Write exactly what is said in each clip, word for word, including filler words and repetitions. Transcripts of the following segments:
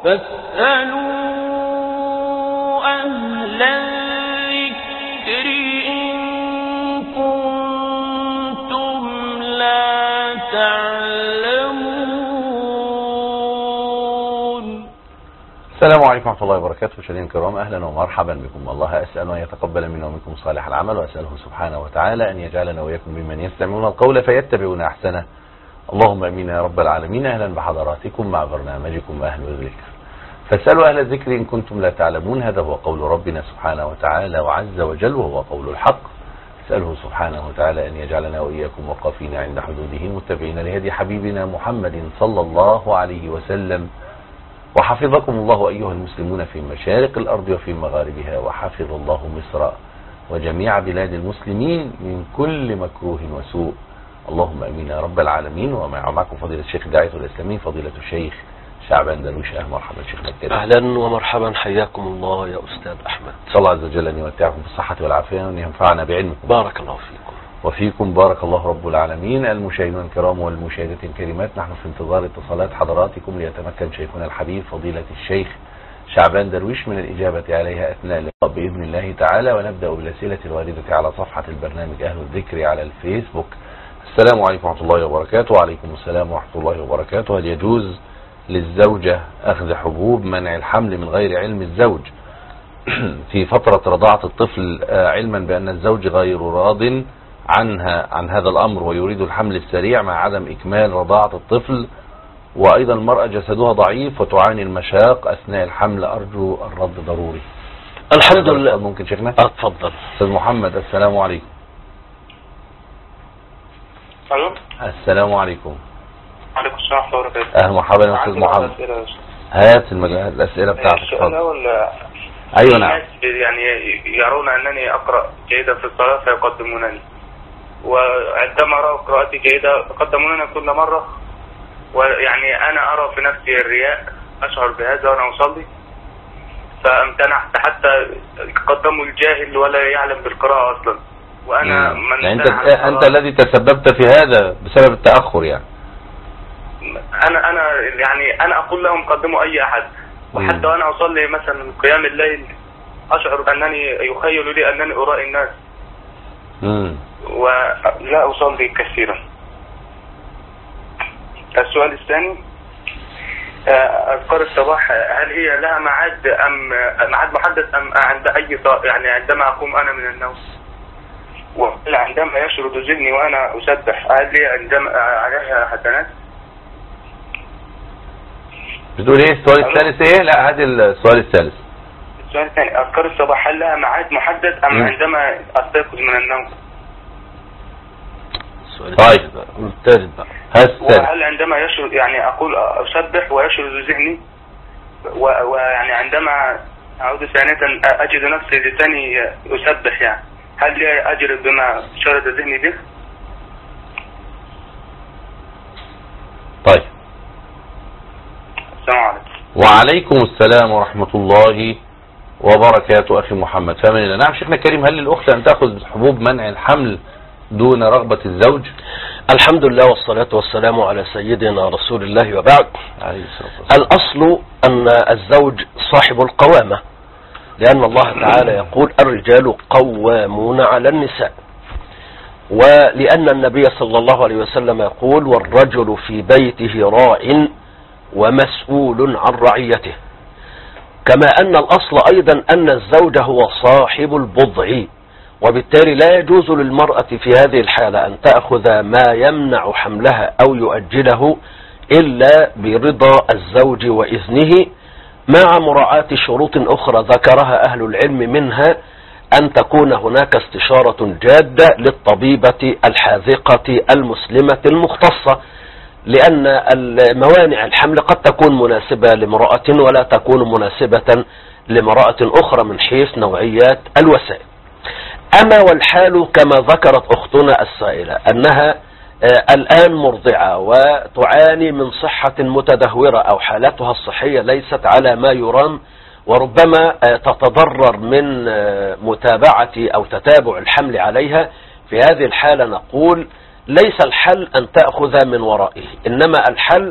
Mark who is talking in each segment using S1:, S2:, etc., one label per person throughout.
S1: فاسألوا أهل الذكر إن كنتم لا تعلمون.
S2: السلام عليكم ورحمة الله وبركاته. مشاهدينا الكرام، أهلا ومرحبا بكم. الله أسأل أن يتقبل منا ومنكم صالح العمل، وأسأله سبحانه وتعالى أن يجعلنا وإياكم ممن يستمعون القول فيتبعون أحسنه. اللهم امين يا رب العالمين. اهلا بحضراتكم مع برنامجكم اهل الذكر. فاسالوا اهل الذكر ان كنتم لا تعلمون. هذا هو قول ربنا سبحانه وتعالى وعز وجل، وهو قول الحق. اساله سبحانه وتعالى ان يجعلنا واياكم وقافين عند حدوده متبعين لهدي حبيبنا محمد صلى الله عليه وسلم. وحفظكم الله ايها المسلمون في مشارق الارض وفي مغاربها، وحفظ الله مصر وجميع بلاد المسلمين من كل مكروه وسوء. اللهم امين يا رب العالمين. ومعكم فضيلة الشيخ داعية الاسلامي فضيلة الشيخ شعبان درويش. اهلا ومرحبا شيخنا الكريم.
S3: اهلا ومرحبا، حياكم الله يا استاذ احمد.
S2: صلى الله عز وجل ان يمتعكم بالصحة والعافية وان ينفعنا بعلمكم.
S3: بارك الله فيكم.
S2: وفيكم بارك الله رب العالمين. المشاهدين الكرام والمشاهدات الكريمات، نحن في انتظار اتصالات حضراتكم ليتمكن شيخنا الحبيب فضيلة الشيخ شعبان درويش من الإجابة عليها أثناء اللقاء بإذن الله تعالى. ونبدأ بالأسئلة الواردة على صفحة البرنامج أهل الذكر على الفيسبوك. السلام عليكم ورحمة الله وبركاته. وعليكم السلام ورحمة الله وبركاته. هل يجوز للزوجة أخذ حبوب منع الحمل من غير علم الزوج في فترة رضاعة الطفل، علما بأن الزوج غير راض عنها عن هذا الأمر ويريد الحمل السريع مع عدم إكمال رضاعة الطفل؟ وأيضا المرأة جسدها ضعيف وتعاني المشاق أثناء الحمل. أرجو الرد ضروري.
S3: الحمد لله.
S2: ممكن شيخنا؟
S3: اتفضل.
S2: أستاذ محمد، السلام عليكم.
S4: الو.
S2: السلام عليكم.
S4: وعليكم السلام ورحمة الله وبركاته.
S2: اهلا ومرحبا يا استاذ محمد. هات المجال الاسئله بتاعتك.
S4: السؤال الاول.
S2: ايوه نعم.
S4: الناس يعني يرون انني اقرا جيدا في الصلاه فيقدمونني، وعندما ارى قراءتي جيده يقدمونني كل مره، ويعني انا ارى في نفسي الرياء، اشعر بهذا وانا اصلي، فامتنعت حتى قدموا الجاهل ولا يعلم بالقراءه اصلا، وانا
S2: مم.
S4: من
S2: يعني انت انت الذي تسببت في هذا بسبب التاخر يعني.
S4: انا انا يعني انا اقول لهم قدموا اي احد، وحتى وانا اصلي مثلا قيام الليل اشعر بانني يخيل لي انني ارائي الناس،
S2: امم
S4: ولا اصلي كثيرا. السؤال الثاني، اذكار الصباح هل هي لها ميعاد ام ميعاد محدد ام عند اي يعني عندما اقوم انا من النوم؟ وهل عندما يشرد ذهني وانا اسبح هل لي عندما عليها حسنات؟
S2: بتقول ايه السؤال الثالث؟ ايه لا هذا السؤال الثالث.
S4: السؤال الثاني، اذكار الصباح هل لها ميعاد محدد ام م. عندما استيقظ من النوم؟
S2: طيب
S3: الثالث بقى.
S4: وهل عندما يشرد يعني اقول اسبح ويشرد ذهني ويعني عندما اعود ثانية اجد نفسي لساني اسبح، يعني هل لي اجر بما شرد ذهني به؟
S2: طيب.
S4: السلام عليكم.
S2: وعليكم السلام ورحمة الله وبركاته. أخي محمد، فمن الله. نعم شيخنا الكريم، هل للأخت أن تأخذ حبوب منع الحمل دون رغبة الزوج؟
S3: الحمد لله والصلاة والسلام على سيدنا رسول الله، وبعد.
S2: عليه الصلاة والسلام.
S3: الأصل أن الزوج صاحب القوامة، لأن الله تعالى يقول الرجال قوامون على النساء، ولأن النبي صلى الله عليه وسلم يقول والرجل في بيته راع ومسؤول عن رعيته. كما أن الأصل أيضا أن الزوج هو صاحب البضع، وبالتالي لا يجوز للمرأة في هذه الحالة أن تأخذ ما يمنع حملها أو يؤجله إلا برضا الزوج وإذنه، مع مراعاة شروط أخرى ذكرها أهل العلم، منها أن تكون هناك استشارة جادة للطبيبة الحاذقة المسلمة المختصة، لأن موانع الحمل قد تكون مناسبة لامرأة ولا تكون مناسبة لامرأة أخرى من حيث نوعيات الوسائل. أما والحال كما ذكرت أختنا السائلة أنها الآن مرضعة وتعاني من صحة متدهورة أو حالتها الصحية ليست على ما يرام، وربما تتضرر من متابعة أو تتابع الحمل عليها، في هذه الحالة نقول ليس الحل أن تأخذ من ورائه، إنما الحل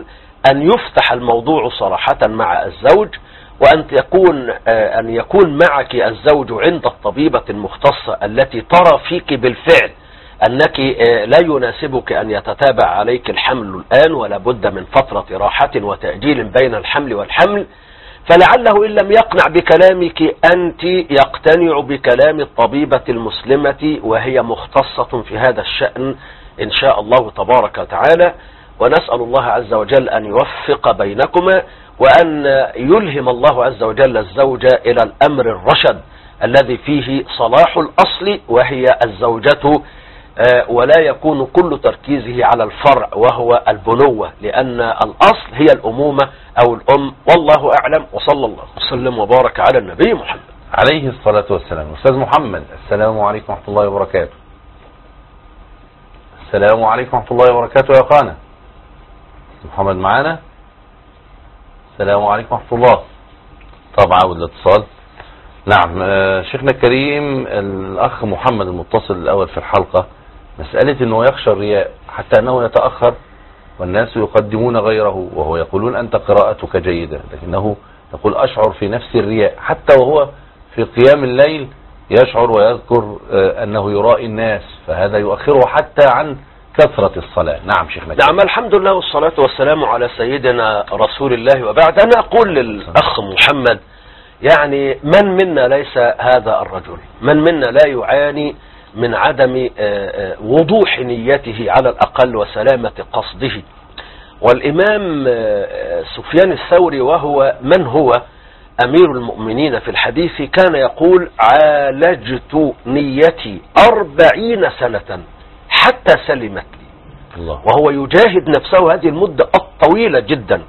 S3: أن يفتح الموضوع صراحة مع الزوج، وأن يكون أن يكون معك الزوج عند الطبيبة المختصة التي ترى فيك بالفعل أنك لا يناسبك أن يتتابع عليك الحمل الآن، ولا بد من فترة راحة وتأجيل بين الحمل والحمل. فلعله إن لم يقنع بكلامك أنت يقتنع بكلام الطبيبة المسلمة، وهي مختصة في هذا الشأن إن شاء الله تبارك وتعالى. ونسأل الله عز وجل أن يوفق بينكما، وأن يلهم الله عز وجل الزوج إلى الأمر الرشد الذي فيه صلاح الأصل وهي الزوجة، ولا يكون كل تركيزه على الفرع وهو البنوة، لأن الأصل هي الأمومة أو الأم. والله أعلم، وصلى الله وسلم وبارك على النبي محمد
S2: عليه الصلاة والسلام. أستاذ محمد، السلام عليكم ورحمة الله وبركاته. السلام عليكم ورحمة الله وبركاته يا قانا. محمد معانا؟ السلام عليكم ورحمة الله. طب عاود الاتصال. نعم شيخنا الكريم، الأخ محمد المتصل الأول في الحلقة، مسألة أنه يخشى الرياء حتى أنه يتأخر والناس يقدمون غيره، وهو يقولون أنت قراءتك جيدة، لكنه يقول أشعر في نفس الرياء حتى وهو في قيام الليل، يشعر ويذكر أنه يرائي الناس، فهذا يؤخره حتى عن كثرة الصلاة. نعم شيخنا.
S3: نعم الحمد لله والصلاة والسلام على سيدنا رسول الله، وبعد. أنا أقول للأخ محمد، يعني من منا ليس هذا الرجل، من منا لا يعاني من عدم وضوح نيته على الأقل وسلامة قصده. والإمام سفيان الثوري، وهو من هو أمير المؤمنين في الحديث، كان يقول: عالجت نيتي أربعين سنة حتى سلمت لي. الله. وهو يجاهد نفسه هذه المدة الطويلة جدا،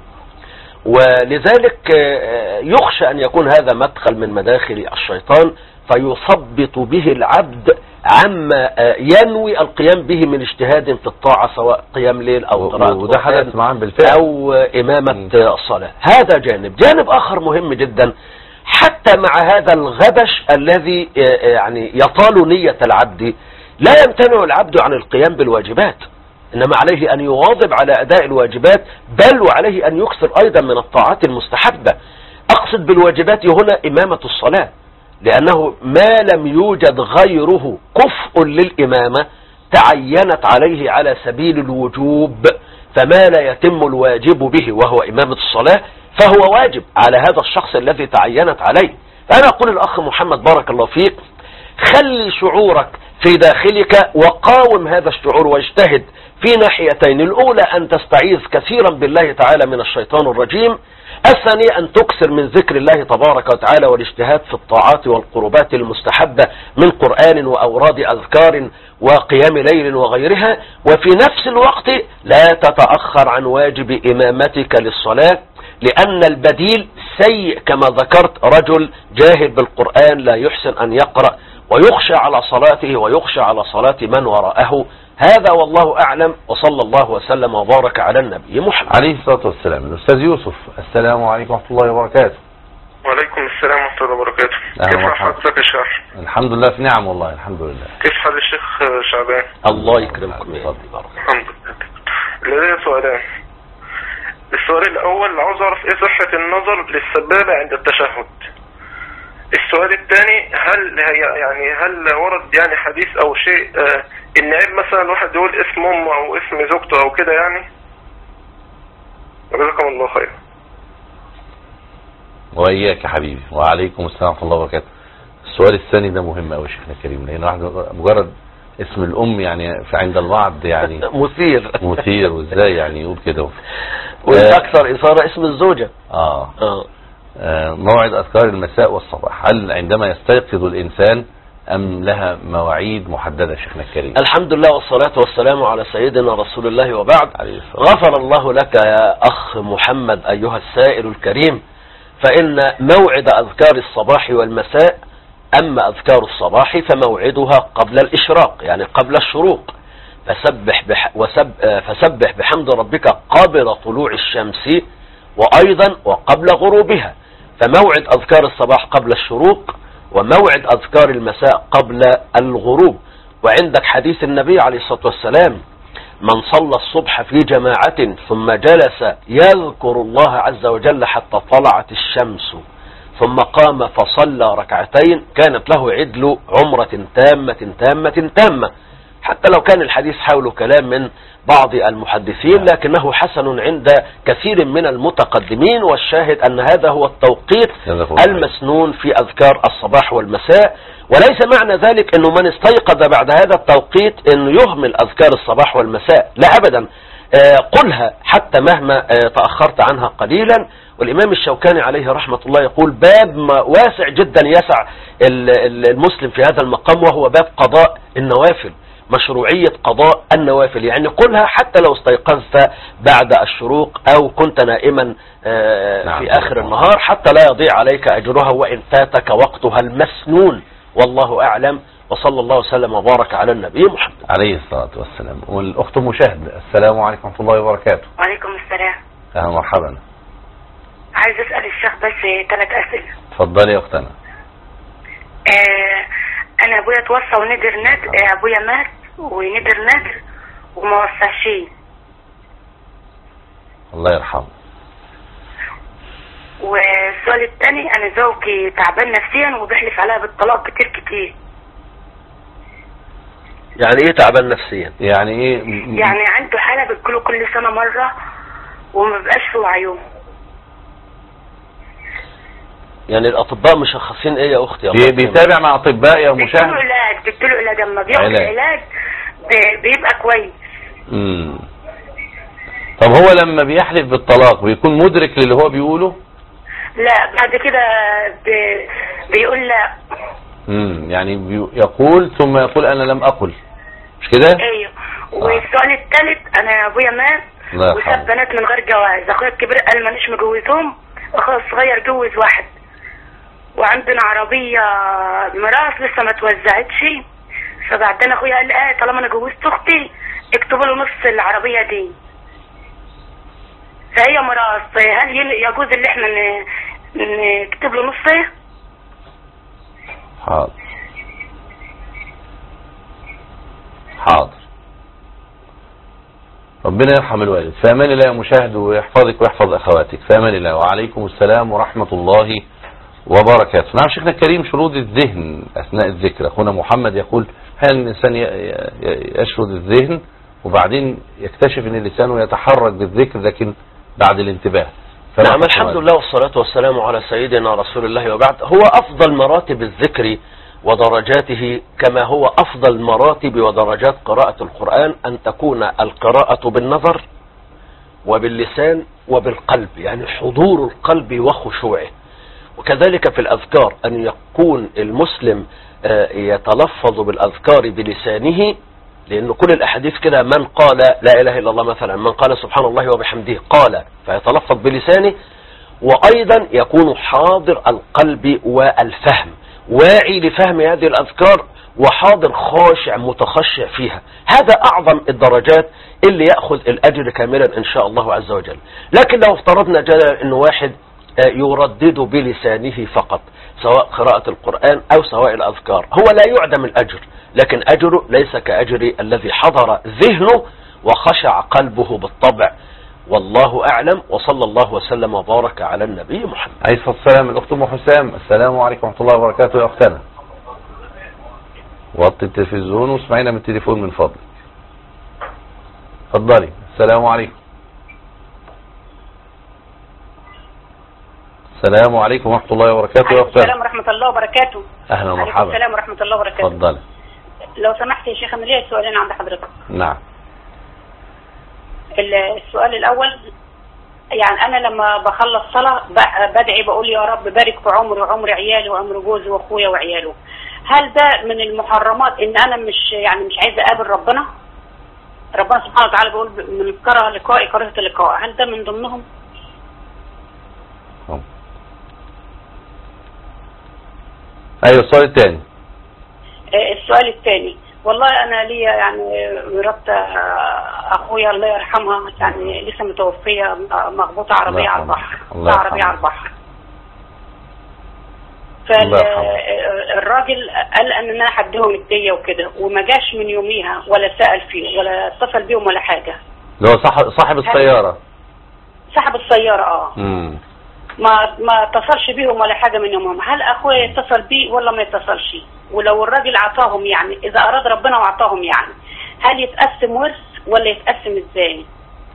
S3: ولذلك يخشى أن يكون هذا مدخل من مداخل الشيطان فيثبط به العبد عما ينوي القيام به من اجتهاد في الطاعة، سواء قيام ليل أو قراءة
S2: وده حدث معاه بالفعل
S3: أو إمامة الصلاة. هذا جانب. جانب آخر مهم جدا، حتى مع هذا الغبش الذي يعني يطال نية العبد، لا يمتنع العبد عن القيام بالواجبات، إنما عليه أن يواظب على أداء الواجبات، بل وعليه أن يكثر أيضا من الطاعات المستحبة. أقصد بالواجبات هنا إمامة الصلاة، لأنه ما لم يوجد غيره كفء للإمامة تعينت عليه على سبيل الوجوب، فما لا يتم الواجب به وهو إمامة الصلاة فهو واجب على هذا الشخص الذي تعينت عليه. فأنا أقول الأخ محمد بارك الله فيك، خلي شعورك في داخلك وقاوم هذا الشعور واجتهد في ناحيتين: الأولى أن تستعيذ كثيرا بالله تعالى من الشيطان الرجيم، الثانية أن تكثر من ذكر الله تبارك وتعالى والاجتهاد في الطاعات والقربات المستحبة من قرآن وأوراد أذكار وقيام ليل وغيرها. وفي نفس الوقت لا تتأخر عن واجب إمامتك للصلاة، لأن البديل سيء كما ذكرت، رجل جاهل بالقرآن لا يحسن أن يقرأ ويخشى على صلاته ويخشى على صلاة من وراءه. هذا والله أعلم، وصلى الله وسلم وبارك على النبي محمد
S2: عليه الصلاة والسلام. الأستاذ يوسف، السلام عليكم ورحمة الله وبركاته.
S4: وعليكم السلام ورحمة الله وبركاته. كيف حالك يا شيخ؟
S2: الحمد لله في نعم والله، الحمد لله.
S4: كيف حال الشيخ شعبان؟
S3: الله يكرمكم.
S4: الحمد لله. لدي سؤالان. السؤال الأول، عاوز أعرف إيه صحة النظر للسبابة عند التشهد. السؤال الثاني، هل يعني هل ورد يعني حديث أو شيء آه إن عيب مثلا واحد يقول اسم أمه أو اسم زوجته أو كده يعني؟ جزاكم الله خير.
S2: وإياك يا حبيبي، وعليكم السلام ورحمة الله وبركاته. السؤال الثاني ده مهم أوي شيخنا الكريم، لأن واحد مجرد اسم الأم يعني في عند البعض يعني
S3: مثير
S2: مثير وإزاي يعني يقول كده.
S3: والأكثر إثارة اسم الزوجة.
S2: آه. آه. آه موعد أذكار المساء والصباح، هل عندما يستيقظ الإنسان أم لها مواعيد محددة شيخنا الكريم؟
S3: الحمد لله والصلاة والسلام على سيدنا رسول الله، وبعد. غفر الله لك يا أخ محمد أيها السائل الكريم، فإن موعد أذكار الصباح والمساء، أما أذكار الصباح فموعدها قبل الإشراق يعني قبل الشروق، فسبح, بح وسب فسبح بحمد ربك قبل طلوع الشمس وأيضا وقبل غروبها. فموعد أذكار الصباح قبل الشروق، وموعد أذكار المساء قبل الغروب. وعندك حديث النبي عليه الصلاة والسلام من صلى الصبح في جماعة ثم جلس يذكر الله عز وجل حتى طلعت الشمس ثم قام فصلى ركعتين كانت له عدل عمرة تامة تامة تامة. حتى لو كان الحديث حوله كلام من بعض المحدثين لكنه حسن عند كثير من المتقدمين، والشاهد أن هذا هو التوقيت المسنون في أذكار الصباح والمساء. وليس معنى ذلك أنه من استيقظ بعد هذا التوقيت أنه يهمل أذكار الصباح والمساء، لا أبدا، قلها حتى مهما تأخرت عنها قليلا. والإمام الشوكاني عليه رحمة الله يقول باب واسع جدا يسع المسلم في هذا المقام، وهو باب قضاء النوافل، مشروعية قضاء النوافل. يعني قلها حتى لو استيقظت بعد الشروق أو كنت نائما في آخر النهار حتى لا يضيع عليك أجرها وإن فاتك وقتها المسنون. والله أعلم، وصلى الله وسلم وبارك على النبي محمد
S2: عليه الصلاة والسلام. والأخت مشاهد، السلام عليكم ورحمة الله وبركاته.
S5: وعليكم السلام.
S2: أهلا مرحبا.
S5: عايز أسأل الشيخ بس ثلاث أسئلة.
S2: اتفضلي يا أختنا.
S5: آه أنا أبويا توفى وندر ندر، آه أبويا مات وندر ندر وما وفاش.
S2: الله يرحمه.
S5: والسؤال الثاني، أنا زوجي تعبان نفسيا وبيحلف عليها بالطلاق كتير كتير.
S3: يعني ايه تعبان نفسيا؟
S2: يعني ايه؟
S5: يعني عنده حالة بتجيله كل سنة مرة وما بقاش في وعيه.
S3: يعني الاطباء مشخصين ايه يا اختي؟
S2: بي بيتابع مع اطباء يا مشاهد؟
S5: بيديله علاج، بيديله علاج، لما بياخد العلاج بيبقى كويس.
S2: امم طب هو لما بيحلف بالطلاق بيكون مدرك للي هو بيقوله؟
S5: لا، بعد كده بي بيقول لا.
S2: امم يعني بي يقول ثم يقول انا لم اقل، مش كده؟
S5: ايوه. والسؤال الثالث، انا ابويا مات وساب بنات من غير جواز، اخويا الكبير قال مانيش مجوزهم، اخويا الصغير جوز واحد، وعندنا عربيه ميراث لسه ما توزعتش. فبعدين اخويا قال اه طالما انا جوزت اختي اكتبوا له نص العربيه دي، فهي ميراث، هل يجوز اللي احنا نكتب له نصه؟
S2: حاضر حاضر. ربنا يرحم الوالد. في امان الله يا مشاهد، ويحفظك ويحفظ اخواتك. في امان الله. وعليكم السلام ورحمة الله وبركاته. نعم شيخنا الكريم، شرود الذهن اثناء الذكر. اخونا محمد يقول هل الانسان يشرد الذهن وبعدين يكتشف ان لسانه يتحرك بالذكر لكن بعد الانتباه؟
S3: نعم الحمد لله والصلاة والسلام على سيدنا رسول الله، وبعد. هو افضل مراتب الذكر ودرجاته كما هو افضل مراتب ودرجات قراءة القرآن ان تكون القراءة بالنظر وباللسان وبالقلب، يعني حضور القلب وخشوعه. وكذلك في الأذكار أن يكون المسلم يتلفظ بالأذكار بلسانه، لأن كل الأحاديث كده، من قال لا إله إلا الله مثلا، من قال سبحان الله وبحمده قال، فيتلفظ بلسانه. وأيضا يكون حاضر القلب والفهم، واعي لفهم هذه الأذكار وحاضر خاشع متخشع فيها. هذا أعظم الدرجات اللي يأخذ الأجر كاملا إن شاء الله عز وجل. لكن لو افترضنا جدلا أنه واحد يردد بلسانه فقط سواء قراءة القرآن أو سواء الأذكار، هو لا يعدم الأجر، لكن أجره ليس كأجر الذي حضر ذهنه وخشع قلبه بالطبع. والله أعلم، وصلى الله وسلم وبارك على النبي محمد
S2: عليه الصلاة والسلام. الأخت أم حسام، السلام عليكم ورحمة الله وبركاته. يا أختنا وطي التلفزيون واسمعينا من التليفون من فضلك. اتفضلي. السلام عليكم. السلام عليكم ورحمة الله وبركاته يا أختنا.
S6: السلام ورحمة الله وبركاته.
S2: أهلا ومرحبا.
S6: السلام ورحمة الله وبركاته.
S2: اتفضلي.
S6: لو سمحت يا شيخ، أنا ليا سؤالين عند حضرتك.
S2: نعم.
S6: السؤال الأول، يعني أنا لما بخلص صلاة بدعي بقول يا رب بارك في عمري وعمر عيالي وعمر جوزي وأخويا وعياله. هل ده من المحرمات إن أنا مش يعني مش عايزة أقابل ربنا؟ ربنا سبحانه وتعالى بيقول من كره لقائي كرهت اللقاء، هل ده من ضمنهم؟
S2: ايوه. السؤال الثاني.
S6: السؤال الثاني، والله انا ليا يعني مرات اخويا الله يرحمها، يعني لسه متوفيه، مخبوطه عربيه على البحر، عربيه على البحر. فالراجل قال ان انا هديهم الديه وكده، وما جاش من يوميها ولا سأل فيه ولا اتصل بيهم ولا حاجه.
S2: اللي هو صاحب صاحب السياره
S6: صاحب السياره اه
S2: امم
S6: ما ما اتصلش بيهم ولا حاجه من يومهم. هل اخويا يتصل بيه ولا ما يتصلش؟ ولو الراجل اعطاهم، يعني اذا اراد ربنا واعطاهم، يعني هل يتقسم ورث ولا يتقسم ازاي؟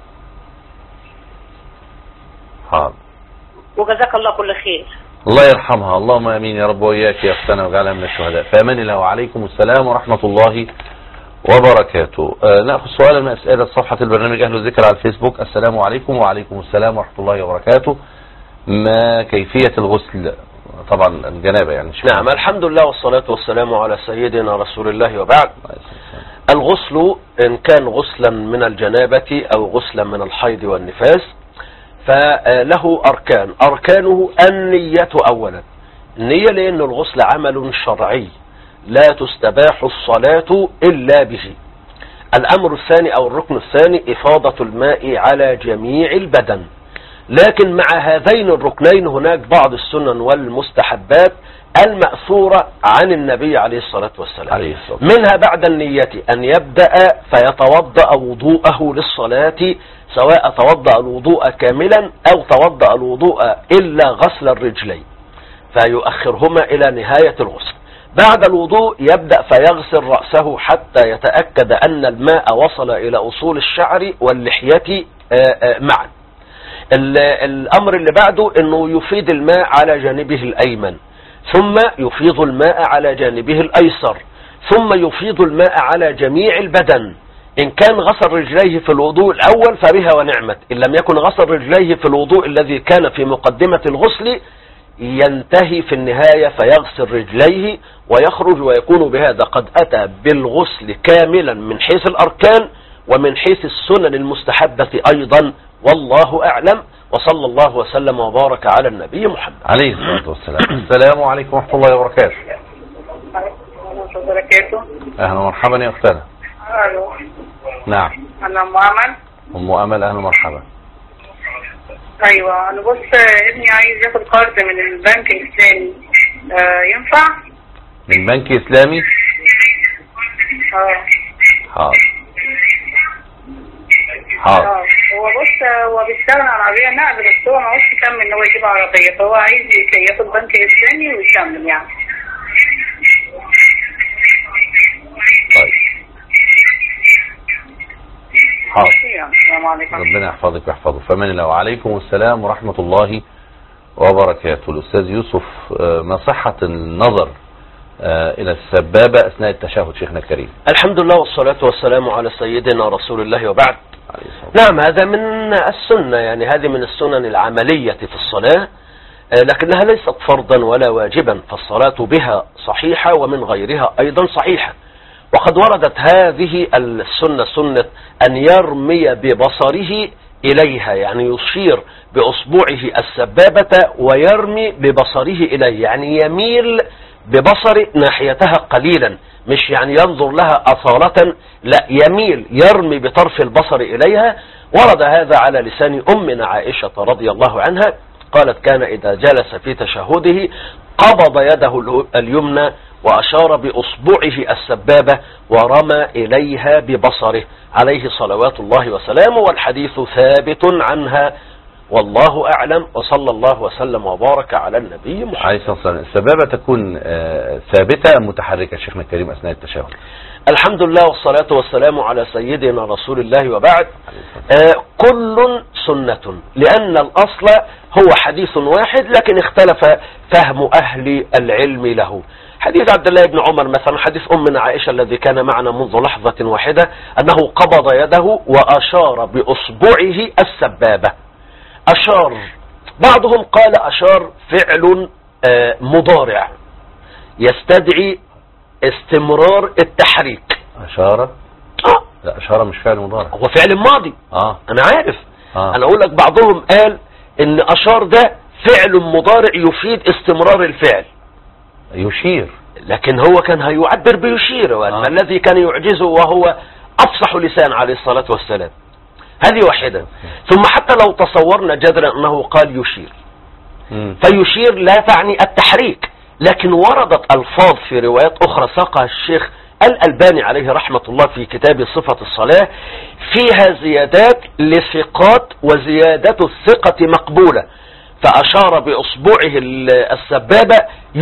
S2: حاضر.
S6: وجزاك الله كل خير.
S2: الله يرحمها، اللهم امين يا رب واياك يا اختنا وجعلها من الشهداء. فامان الله وعليكم السلام ورحمه الله وبركاته. آه ناخذ سؤالا من اسئله صفحه البرنامج اهل الذكر على الفيسبوك. السلام عليكم. وعليكم السلام ورحمه الله وبركاته. ما كيفيه الغسل؟ طبعا الجنابه يعني.
S3: نعم، الحمد لله والصلاه والسلام على سيدنا رسول الله وبعد. الغسل ان كان غسلا من الجنابه او غسلا من الحيض والنفاس فله أركان. أركانه النية أولا. النية لأن الغسل عمل شرعي لا تستباح الصلاة إلا به. الأمر الثاني أو الركن الثاني إفاضة الماء على جميع البدن. لكن مع هذين الركنين هناك بعض السنن والمستحبات المأثورة عن النبي عليه الصلاة والسلام. منها بعد النية أن يبدأ فيتوضأ وضوءه للصلاة، سواء توضأ الوضوء كاملا أو توضأ الوضوء إلا غسل الرجلين، فيؤخرهما إلى نهاية الغسل. بعد الوضوء يبدأ فيغسل رأسه حتى يتأكد أن الماء وصل إلى أصول الشعر واللحية معا. الأمر اللي بعده أنه يفيض الماء على جانبه الأيمن، ثم يفيض الماء على جانبه الأيسر، ثم يفيض الماء على جميع البدن. إن كان غسل رجليه في الوضوء الأول فبها ونعمت، إن لم يكن غسل رجليه في الوضوء الذي كان في مقدمة الغسل ينتهي في النهاية فيغسل رجليه ويخرج، ويكون بهذا قد أتى بالغسل كاملا من حيث الأركان ومن حيث السنن المستحبة أيضا، والله أعلم. وصلى الله وسلم وبارك على النبي محمد
S2: عليه الصلاة والسلام. السلام عليكم ورحمة الله وبركاته.
S5: وبركاته.
S2: أهلا ومرحبا يا أختنا.
S5: الو.
S2: نعم.
S5: انا ام امل.
S2: ام امل اهلا ومرحبا.
S5: ايوه، انا بص ابني عايز ياخد قرض من البنك الاسلامي، آه ينفع؟
S2: من بنك اسلامي؟
S5: اه.
S2: حاضر. حاضر.
S5: اه هو بص هو بيشتغل على عربيه نقل، بس هو ما عاوزش يكمل ان هو يجيب عربيه، فهو عايز ياخد بنك اسلامي ويكمل يعني.
S2: طيب. حاضر.
S5: عليكم.
S2: ربنا يحفظك ويحفظه. فمن الله. وعليكم السلام ورحمة الله وبركاته. الأستاذ يوسف، ما صحة النظر إلى السبابة أثناء التشهد شيخنا الكريم؟
S3: الحمد لله والصلاة والسلام على سيدنا رسول الله وبعد. نعم، هذا من السنة، يعني هذه من السنن العملية في الصلاة، لكنها ليست فرضا ولا واجبا، فالصلاة بها صحيحة ومن غيرها أيضا صحيحة. وقد وردت هذه السنة سنة أن يرمي ببصره إليها، يعني يشير بأصبعه السبابة ويرمي ببصره إليه، يعني يميل ببصر ناحيتها قليلا، مش يعني ينظر لها أصالة، لا، يميل يرمي بطرف البصر إليها. ورد هذا على لسان أمنا عائشة رضي الله عنها، قالت: كان إذا جلس في تشهده قبض يده اليمنى وأشار بأصبعه السبابة ورمى إليها ببصره، عليه صلوات الله وسلامه، والحديث ثابت عنها، والله أعلم. وصلى الله وسلم وبارك على النبي محمد
S2: عليه الصلاة والسلام. السبابة تكون ثابتة أم متحركة شيخنا الكريم أثناء التشهد؟
S3: الحمد لله والصلاة والسلام على سيدنا رسول الله وبعد. آه كل سنة، لأن الأصل هو حديث واحد، لكن اختلف فهم أهل العلم له. حديث عبد الله بن عمر مثلا، حديث أمنا عائشة الذي كان معنا منذ لحظة واحدة، أنه قبض يده وأشار بأصبعه السبابة. أشار، بعضهم قال أشار فعل آه مضارع يستدعي استمرار التحريك.
S2: أشارة؟
S3: آه.
S2: لا، أشارة مش فعل مضارع،
S3: هو فعل ماضي.
S2: آه.
S3: أنا عارف.
S2: آه.
S3: أنا أقول لك بعضهم قال إن أشار ده فعل مضارع يفيد استمرار الفعل.
S2: يشير،
S3: لكن هو كان هيعبر بيشير، وأن آه. الذي كان يعجزه وهو أفصح لسان عليه الصلاة والسلام. هذه واحدة. ثم حتى لو تصورنا جدلا أنه قال يشير، م. فيشير لا تعني التحريك، لكن وردت ألفاظ في روايات أخرى ساقها الشيخ الألباني عليه رحمة الله في كتاب صفة الصلاة فيها زيادات لثقات، وزيادة الثقة مقبولة، فأشار بأصبعه السبابة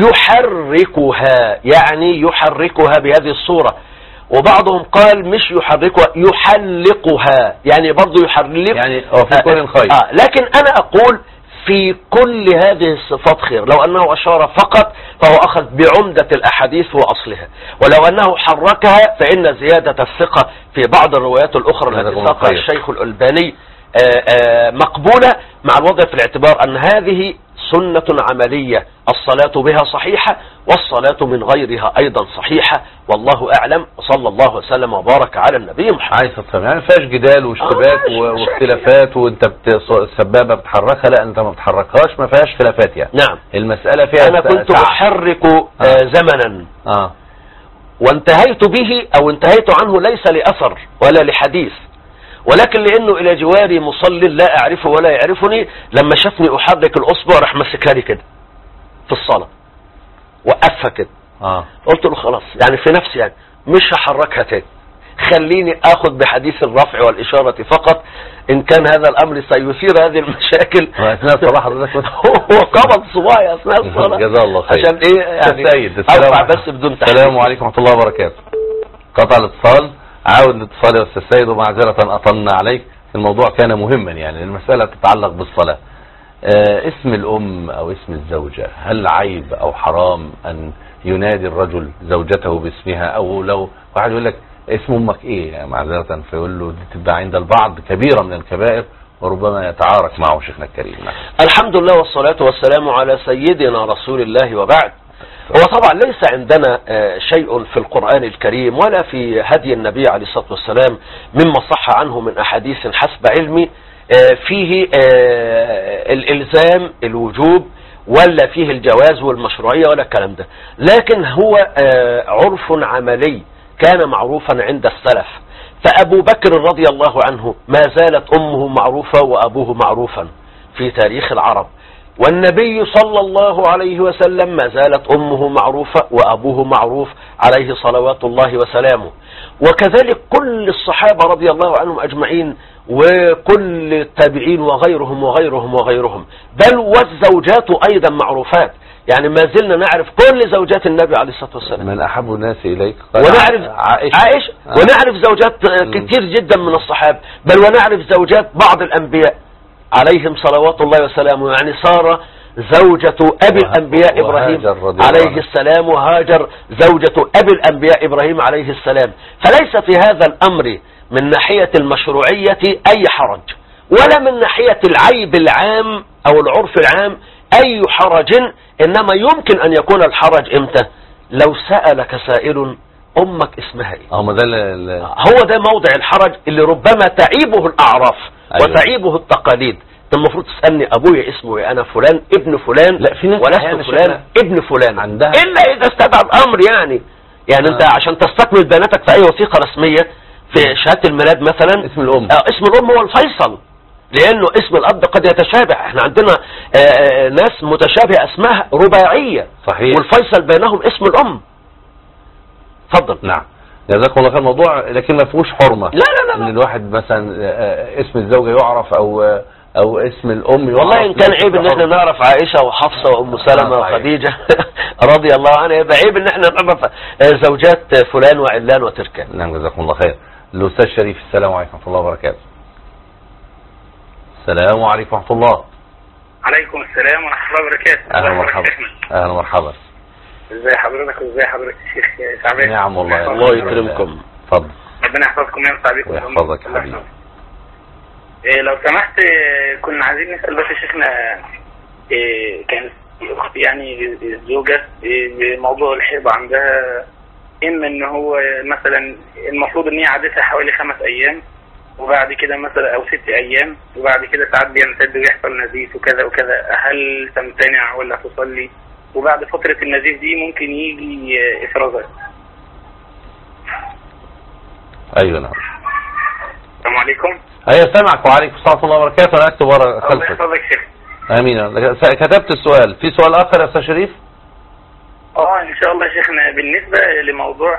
S3: يحركها، يعني يحركها بهذه الصورة. وبعضهم قال مش يحركها، يحلقها، يعني برضو يحرك،
S2: يعني في كل خير.
S3: آه لكن أنا أقول في كل هذه الصفات خير. لو أنه أشار فقط فهو أخذ بعمدة الأحاديث وأصلها، ولو أنه حركها فإن زيادة الثقة في بعض الروايات الأخرى التي ساقها الشيخ الألباني مقبولة، مع الوضع في الاعتبار أن هذه سنة عملية الصلاة بها صحيحة، والصلاة من غيرها أيضا صحيحة، والله أعلم، وصلى الله وسلم وبارك على النبي محمد.
S2: عايز الصلاة يعني ما فيهاش جدال واشتباك آه واختلافات، وانت السبابة بتحركها لا انت ما بتحركهاش، ما فيهاش خلافات يعني.
S3: نعم،
S2: المسألة فيها
S3: أنا كنت أحرك آه زمنا
S2: آه.
S3: وانتهيت به أو انتهيت عنه ليس لأثر ولا لحديث، ولكن لأنه إلى جواري مصل لا أعرفه ولا يعرفني، لما شافني أحرك الأصبع راح مسكها لي كده في الصلاة، وقفها كده.
S2: آه.
S3: قلت له خلاص، يعني في نفسي يعني مش هحركها تاني، خليني أخذ بحديث الرفع والإشارة فقط، إن كان هذا الأمر سيثير هذه المشاكل.
S2: أثناء الصلاة حضرتك
S3: هو قبض صباعي أثناء الصلاة.
S2: جزاه الله خير.
S3: عشان إيه يعني
S2: سيد
S3: أرفع بس بدون تحديد.
S2: السلام عليكم ورحمة الله وبركاته. قطع الاتصال، عاود الاتصال يا أستاذ سيد، ومعذرة أطلنا عليك. الموضوع كان مهما يعني، المسألة تتعلق بالصلاة. آه اسم الأم أو اسم الزوجة، هل عيب أو حرام أن ينادي الرجل زوجته باسمها؟ أو لو واحد يقول لك اسم أمك إيه يعني معذرة، فيقول له دي تبقى عند البعض كبيرة من الكبائر، وربما يتعارك معه شيخنا الكريم.
S3: الحمد لله والصلاة والسلام على سيدنا رسول الله، وبعد. هو طبعا ليس عندنا شيء في القرآن الكريم ولا في هدي النبي عليه الصلاة والسلام مما صح عنه من أحاديث حسب علمي فيه الإلزام الوجوب، ولا فيه الجواز والمشروعية ولا الكلام ده، لكن هو عرف عملي كان معروفا عند السلف. فأبو بكر رضي الله عنه ما زالت أمه معروفة وأبوه معروفا في تاريخ العرب، والنبي صلى الله عليه وسلم ما زالت أمه معروفة وأبوه معروف عليه صلوات الله وسلامه، وكذلك كل الصحابة رضي الله عنهم أجمعين، وكل التابعين وغيرهم وغيرهم وغيرهم، بل والزوجات أيضا معروفات، يعني ما زلنا نعرف كل زوجات النبي عليه الصلاة والسلام.
S2: من أحب الناس إليك
S3: ونعرف عائشة, عائشة آه. ونعرف زوجات كتير جدا من الصحابة، بل ونعرف زوجات بعض الأنبياء عليهم صلوات الله وسلامه، يعني سارة زوجة أبي الأنبياء إبراهيم عليه السلام، وهاجر زوجة أبي الأنبياء إبراهيم عليه السلام. فليس في هذا الأمر من ناحية المشروعية أي حرج، ولا من ناحية العيب العام أو العرف العام أي حرج، إنما يمكن أن يكون الحرج إمتى؟ لو سألك سائل أمك اسمها إيه؟
S2: هو ده,
S3: هو ده موضع الحرج اللي ربما تعيبه الأعراف. أيوة. وتعيبه التقاليد. انت المفروض تسألني أبويا اسمه إيه؟ أنا فلان ابن فلان،
S2: لا في ناس
S3: ولست فلان ابن فلان
S2: عندها،
S3: إلا إذا استدعى الأمر يعني يعني آه. أنت عشان تستكمل بياناتك في أي وثيقة رسمية في شهادة الميلاد مثلا
S2: اسم الأم
S3: آه اسم الأم هو الفيصل، لأنه اسم الأب قد يتشابه. احنا عندنا آه ناس متشابه أسماء رباعية،
S2: صحيح،
S3: والفيصل بينهم اسم الأم. اتفضل.
S2: نعم، جزاكم الله خير. الموضوع لكن ما فيهوش حرمة.
S3: لا لا لا
S2: ان الواحد مثلا اسم الزوجة يعرف او او اسم الام يعرف.
S3: والله ان كان عيب ان احنا نعرف عائشة وحفصة وام سلمة وخديجة رضي الله عنها، يبقى عيب ان احنا نعرف زوجات فلان وعلان وتركان.
S2: نعم، جزاكم الله خير. الاستاذ شريف، السلام عليكم ورحمة الله وبركاته. السلام عليكم ورحمة الله.
S4: عليكم السلام ورحمة الله وبركاته.
S2: اهلا ومرحبا. اهلا ومرحبا.
S4: ازي حضرتك وازي حضرتك الشيخ شعبان؟
S2: نعم والله،
S3: الله يكرمكم.
S2: اتفضل.
S4: ربنا يحفظكم وينفع بكم
S2: ويحفظك يا حبيبي.
S4: إيه لو سمحت، كنا عايزين نسأل بس شيخنا، إيه كان اختي يعني الزوجة إيه موضوع الحيض عندها، اما ان هو مثلا المفروض ان هي عادتها حوالي خمس ايام، وبعد كده مثلا او ست ايام، وبعد كده ساعات بيمتد ويحصل نزيف وكذا وكذا، هل تمتنع ولا تصلي؟ وبعد فترة النزيف دي ممكن يجي افرازات.
S2: ايوه نعم.
S4: السلام عليكم.
S2: ايوه سامعك، وعليكم السلام ورحمة الله وبركاته. انا اكتب ورا خلفك.
S4: الله يحفظك شيخ.
S2: امين. كتبت السؤال. في سؤال اخر يا استاذ شريف؟
S4: اه ان شاء الله يا شيخنا. بالنسبة لموضوع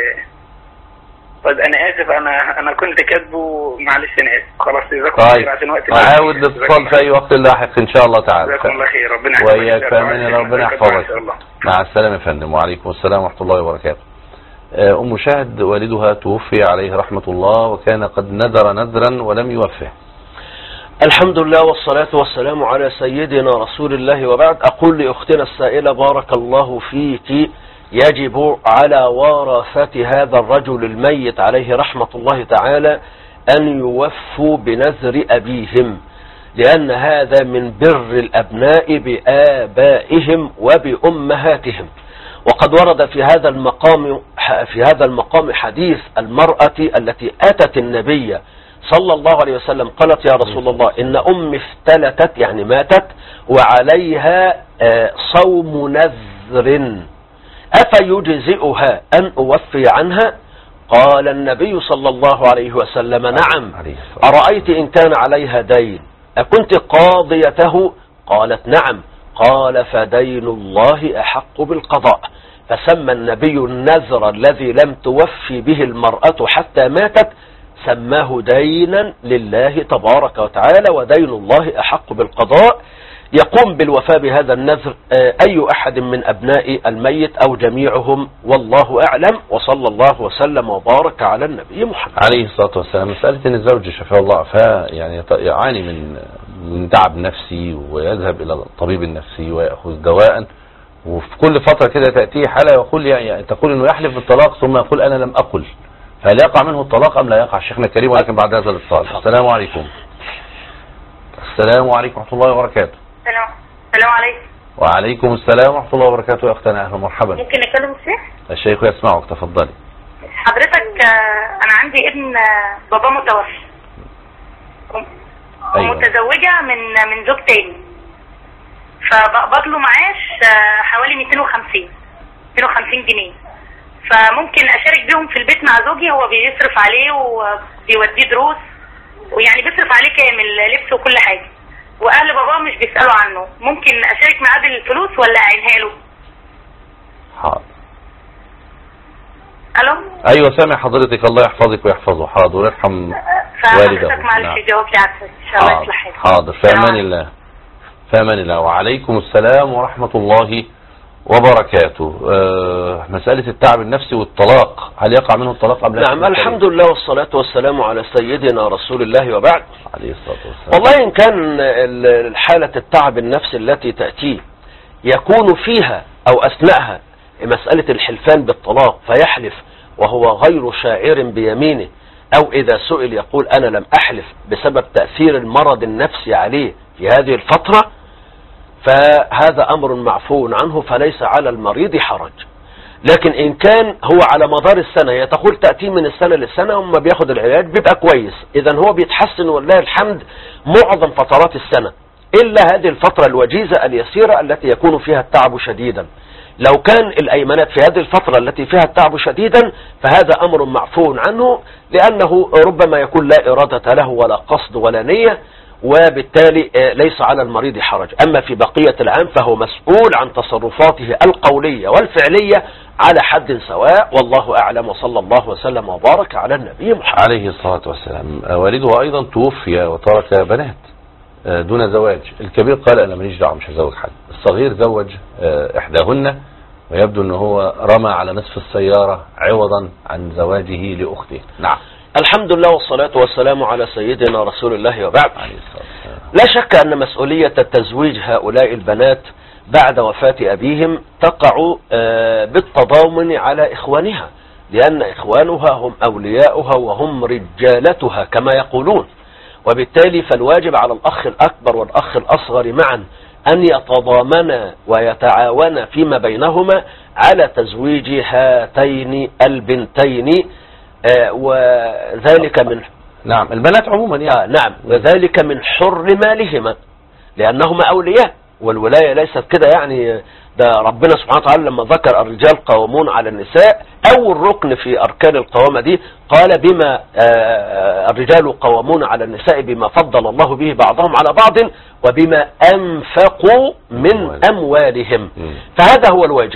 S4: طيب انا اسف، انا انا كنت كاتبه، معلش انا اسف. خلاص جزاكم الله خير عشان وقت
S2: عاود الاتصال في اي وقت لاحق ان شاء الله تعالى.
S4: جزاكم الله خير، ربنا يحفظك
S2: وإياك. فامين، ربنا يحفظك. مع السلامة يا فندم. وعليكم السلام ورحمة الله وبركاته. ام شاهد والدها توفي عليه رحمة الله، وكان قد نذر نذرا ولم يوفه.
S3: الحمد لله والصلاة والسلام على سيدنا رسول الله، وبعد. أقول لأختنا السائلة بارك الله فيك، يجب على ورثة هذا الرجل الميت عليه رحمة الله تعالى أن يوفوا بنذر أبيهم، لأن هذا من بر الأبناء بآبائهم وبأمهاتهم. وقد ورد في هذا المقام في هذا المقام حديث المرأة التي أتت النبي صلى الله عليه وسلم قالت: يا رسول الله، إن أمي افتلتت، يعني ماتت، وعليها صوم نذر، أفيجزئها أن أوفي عنها؟ قال النبي صلى الله عليه وسلم: نعم. أرأيت إن كان عليها دين أكنت قاضيته؟ قالت: نعم. قال: فدين الله أحق بالقضاء. فسمى النبي النذر الذي لم توفي به المرأة حتى ماتت، سماه دينا لله تبارك وتعالى، ودين الله أحق بالقضاء. يقوم بالوفاء بهذا النذر أي أحد من أبناء الميت أو جميعهم، والله أعلم. وصلى الله وسلم وبارك على النبي محمد
S2: عليه الصلاة والسلام. مسألة أن الزوج شفاه الله عافاه يعني يعاني من من تعب نفسي، ويذهب إلى الطبيب النفسي ويأخذ دواء، وفي كل فترة كده تأتيه حالة يقول يعني تقول أنه يحلف بالطلاق ثم يقول أنا لم أقل، فهل يقع منه الطلاق أم لا يقع؟ شيخنا الكريم، ولكن بعد هذا الاتصال. السلام عليكم. السلام عليكم ورحمة الله وبركاته.
S5: السلام السلام عليكم.
S2: وعليكم السلام ورحمة الله وبركاته يا أختنا، أهلا ومرحبا.
S5: ممكن أكلم الشيخ؟
S2: الشيخ يسمعك، تفضلي.
S5: حضرتك أنا عندي ابن بابا متوفي،
S2: أيوة.
S5: متزوجة من من زوج تاني، فبقبض له معاش حوالي مئتين وخمسين جنيه، فممكن أشارك بيهم في البيت مع زوجي. هو بيصرف عليه وبيوديه دروس، ويعني بيصرف عليه كامل، لبس وكل حاجة، واهل باباه مش بيسألوا عنه. ممكن اشارك معاه بالفلوس ولا اعينها له؟
S2: حاضر.
S5: الو.
S2: ايوه سامع حضرتك، الله يحفظك ويحفظه. حاضر، ويرحم والده.
S5: فحضرتك معلش جاوب لي عارفه ان شاء الله يصلح حالك.
S2: حاضر، في امان الله. في امان الله. وعليكم السلام ورحمة الله وبركاته. آه مسألة التعب النفسي والطلاق، هل يقع منه الطلاق قبل؟
S3: نعم، الحمد لله والصلاة والسلام على سيدنا رسول الله، وبعد.
S2: عليه الصلاة والسلام.
S3: والله إن كان حالة التعب النفسي التي تأتيه يكون فيها أو أثناءها مسألة الحلفان بالطلاق، فيحلف وهو غير شاعر بيمينه، أو إذا سئل يقول أنا لم أحلف بسبب تأثير المرض النفسي عليه في هذه الفترة، فهذا أمر معفو عنه، فليس على المريض حرج. لكن إن كان هو على مدار السنة، هي تقول تأتي من السنة للسنة، وما بياخد العلاج بيبقى كويس، إذا هو بيتحسن والله الحمد معظم فترات السنة، إلا هذه الفترة الوجيزة اليسيرة التي يكون فيها التعب شديدا. لو كان الأيمانات في هذه الفترة التي فيها التعب شديدا فهذا أمر معفو عنه، لأنه ربما يكون لا إرادة له ولا قصد ولا نية، وبالتالي ليس على المريض حرج. أما في بقية العام فهو مسؤول عن تصرفاته القولية والفعلية على حد سواء، والله أعلم. وصلى الله وسلم وبارك على النبي محمد
S2: عليه الصلاة والسلام. والده أيضا توفي وترك بنات دون زواج. الكبير قال أنا ماليش دعوة، مش هزوج حد. الصغير زوج إحداهن، ويبدو أنه هو رمى على نصف السيارة عوضا عن زواجه لأخته. نعم.
S3: الحمد لله والصلاة والسلام على سيدنا رسول الله، وبعد. لا شك أن مسؤولية تزويج هؤلاء البنات بعد وفاة أبيهم تقع بالتضامن على إخوانها، لأن إخوانها هم أولياؤها وهم رجالتها كما يقولون، وبالتالي فالواجب على الأخ الأكبر والأخ الأصغر معا أن يتضامنا ويتعاونا فيما بينهما على تزويج هاتين البنتين، آه وذلك من
S2: نعم البنات عموما يعني.
S3: آه نعم، وذلك من حر مالهما، لأنهما أولياء، والولاية ليست كده يعني. ده ربنا سبحانه وتعالى لما ذكر الرجال قوامون على النساء، أول ركن في أركان القوامة دي قال بما آه الرجال قوامون على النساء بما فضل الله به بعضهم على بعض وبما أنفقوا من أموالهم. فهذا هو الواجب.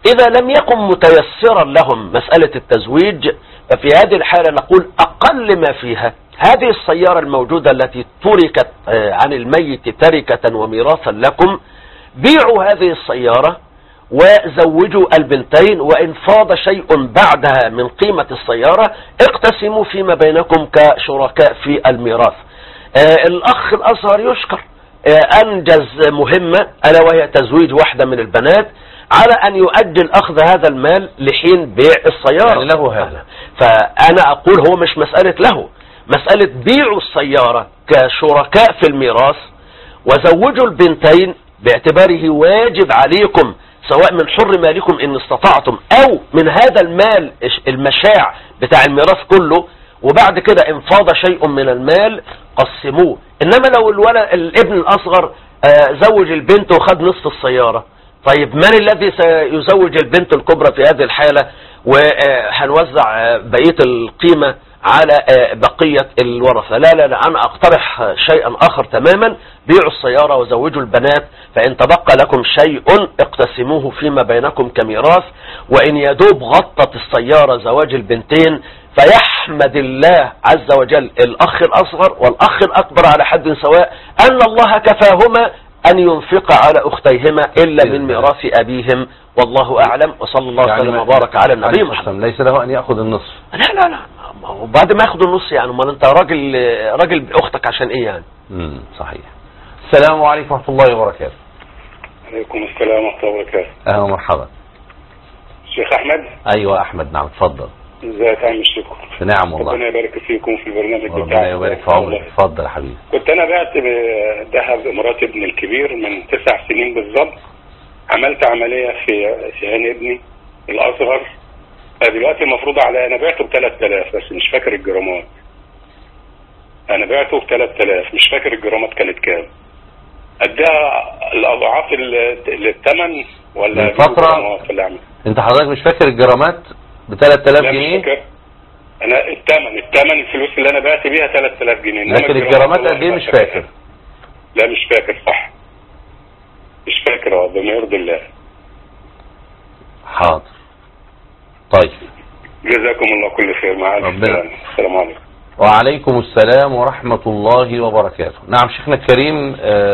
S3: إذا لم يكن متيسرا لهم مسألة التزويج، ففي هذه الحالة نقول أقل ما فيها هذه السيارة الموجودة التي تركت عن الميت تركة وميراثا لكم، بيعوا هذه السيارة وزوجوا البنتين، وإن فاض شيء بعدها من قيمة السيارة اقتسموا فيما بينكم كشركاء في الميراث. آه الأخ الأصغر يشكر، آه أنجز مهمة ألا وهي تزويج واحدة من البنات، على أن يؤجل أخذ هذا المال لحين بيع السيارة.
S2: يعني له هذا.
S3: فأنا أقول هو مش مسألة له، مسألة بيعوا السيارة كشركاء في الميراث وزوجوا البنتين باعتباره واجب عليكم سواء من حر مالكم إن استطعتم أو من هذا المال المشاع بتاع الميراث كله، وبعد كده إن فاض شيء من المال قسموه. إنما لو الولد الابن الأصغر زوج البنت وخد نصف السيارة، طيب من الذي سيزوج البنت الكبرى في هذه الحالة؟ وهنوزع بقية القيمة على بقية الورثة. لا لا لا، أنا أقترح شيئا آخر تماما، بيعوا السيارة وزوجوا البنات، فإن تبقى لكم شيء اقتسموه فيما بينكم كميراث، وإن يدوب غطت السيارة زواج البنتين فيحمد الله عز وجل الأخ الأصغر والأخ الأكبر على حد سواء أن الله كفاهما أن ينفق على أختيهما إلا من ميراث أبيهم، والله أعلم. وصلى الله
S2: يعني
S3: وسلم وبارك على النبي محمد.
S2: ليس له أن يأخذ النصف.
S3: لا لا لا، وبعد ما يأخذ النص يعني ما أنت راجل راجل بأختك عشان إيه يعني؟
S2: امم صحيح. السلام عليكم ورحمة الله وبركاته.
S7: عليكم السلام ورحمة الله وبركاته.
S2: أهلا ومرحبا.
S7: شيخ أحمد.
S2: أيوة أحمد، نعم اتفضل.
S7: ازيك يا عم الشيخ؟
S2: نعم والله.
S7: ربنا يبارك فيكم في البرنامج بتاعك.
S2: ربنا يبارك في عمرك. اتفضل يا حبيبي.
S7: كنت أنا بعت ذهب مرات ابني الكبير من تسع سنين بالظبط، عملت عملية في في عين ابني الأصغر، دلوقتي المفروض على أنا بعته ب ثلاثة آلاف بس مش فاكر الجرامات. أنا بعته ب ثلاثة آلاف مش فاكر الجرامات كانت كام. أديها الأضعاف الثمن ولا
S2: من فترة؟ أنت حضرتك مش فاكر الجرامات ب ثلاثة آلاف جنيه؟
S7: أنا الثمن الثمن الفلوس اللي أنا بعت بيها ثلاثة آلاف جنيه،
S2: لكن الجرامات قد إيه مش فاكر؟
S7: لا مش فاكر، صح مش فاكر. اه بما يرضي الله.
S2: حاضر. طيب
S7: جزاكم الله كل خير. مع السلامة. السلام عليكم.
S2: وعليكم السلام ورحمة الله وبركاته. نعم شيخنا الكريم،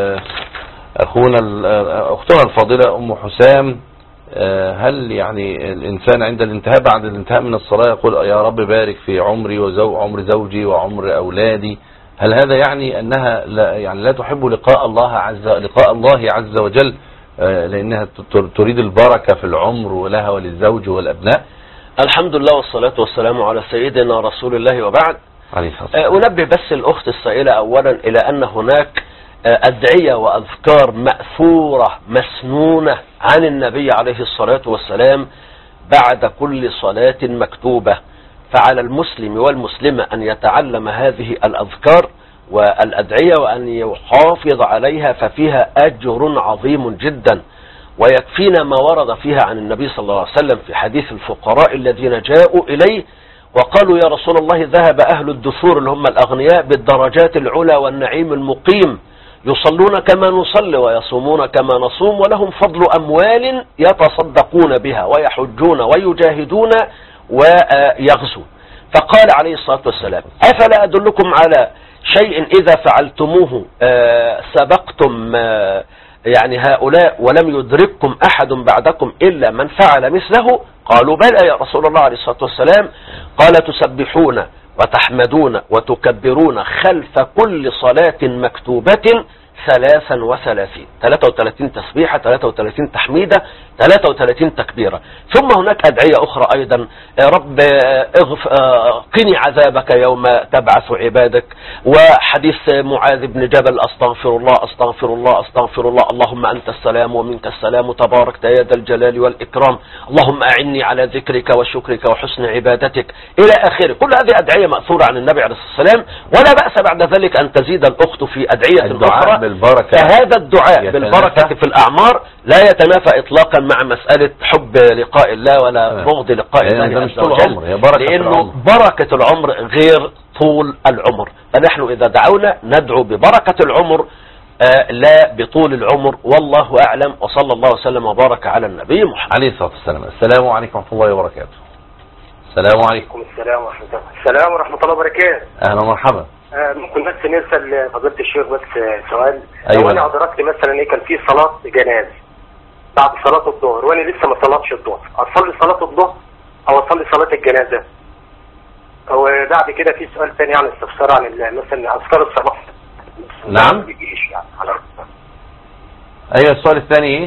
S2: أخونا أختنا الفاضلة أم حسام، هل يعني الإنسان عند الانتهاء بعد الانتهاء من الصلاة يقول يا رب بارك في عمري وزو عمر زوجي وعمر أولادي، هل هذا يعني أنها لا يعني لا تحب لقاء الله عز لقاء الله عز وجل لأنها تريد البركة في العمر ولها وللزوج والأبناء؟
S3: الحمد لله والصلاة والسلام على سيدنا رسول الله وبعد. أنبه بس الأخت السائلة أولا إلى أن هناك أدعية وأذكار مأثورة مسنونة عن النبي عليه الصلاة والسلام بعد كل صلاة مكتوبة، فعلى المسلم والمسلمة أن يتعلم هذه الأذكار والأدعية وأن يحافظ عليها، ففيها أجر عظيم جدا. ويكفينا ما ورد فيها عن النبي صلى الله عليه وسلم في حديث الفقراء الذين جاءوا إليه وقالوا يا رسول الله ذهب أهل الدثور اللي هم الأغنياء بالدرجات العلى والنعيم المقيم، يصلون كما نصلي ويصومون كما نصوم ولهم فضل أموال يتصدقون بها ويحجون ويجاهدون ويغزون. فقال عليه الصلاة والسلام أفلا أدلكم على شيء إذا فعلتموه سبقتم يعني هؤلاء ولم يدرككم أحد بعدكم إلا من فعل مثله؟ قالوا بلى يا رسول الله عليه الصلاة والسلام. قال تسبحون وتحمدون وتكبرون خلف كل صلاة مكتوبة ثلاثا وثلاثين، ثلاثة وثلاثين تسبيحة، ثلاثة وثلاثين تحميدة، ثلاثة وثلاثين تكبيرة. ثم هناك أدعية أخرى أيضا، يا رب اغف قني عذابك يوم تبعث عبادك، وحديث معاذ بن جبل أستغفر الله أستغفر الله أستغفر الله، اللهم أنت السلام ومنك السلام تبارك يا ذا الجلال والإكرام، اللهم أعني على ذكرك وشكرك وحسن عبادتك إلى آخره. كل هذه أدعية مأثورة عن النبي عليه الصلاة والسلام، ولا بأس بعد ذلك أن تزيد الأخت في أدعية أخرى.
S2: بالبركة.
S3: فهذا الدعاء بالبركة في الأعمار لا يتنافى إطلاقا مع مسألة حب لقاء الله ولا بغض لقاء الله عز وجل، لأنه بركة العمر غير طول العمر. فنحن إذا دعونا ندعو ببركة العمر آه لا بطول العمر. والله أعلم، وصلى الله وسلم وبارك على النبي محمد
S2: عليه الصلاة والسلام. السلام عليكم ورحمة الله وبركاته. السلام عليكم.
S8: السلام ورحمة الله. السلام ورحمة الله وبركاته.
S2: أهلا ومرحبا.
S8: آه ممكن بس نسأل فضيلة الشيخ بس سؤال؟
S2: أيوة.
S8: لو أنا أدركت مثلا إيه كان في صلاة جنازة بعد صلاة الظهر وأنا لسه ما صلاتش الظهر، أصلي صلاة الظهر أو أصلي صلاة الجنازة؟ وبعد كده في سؤال ثاني عن استفسار عن مثلا أذكار الصباح.
S2: نعم.
S8: يعني على
S2: أيوة، السؤال الثاني إيه؟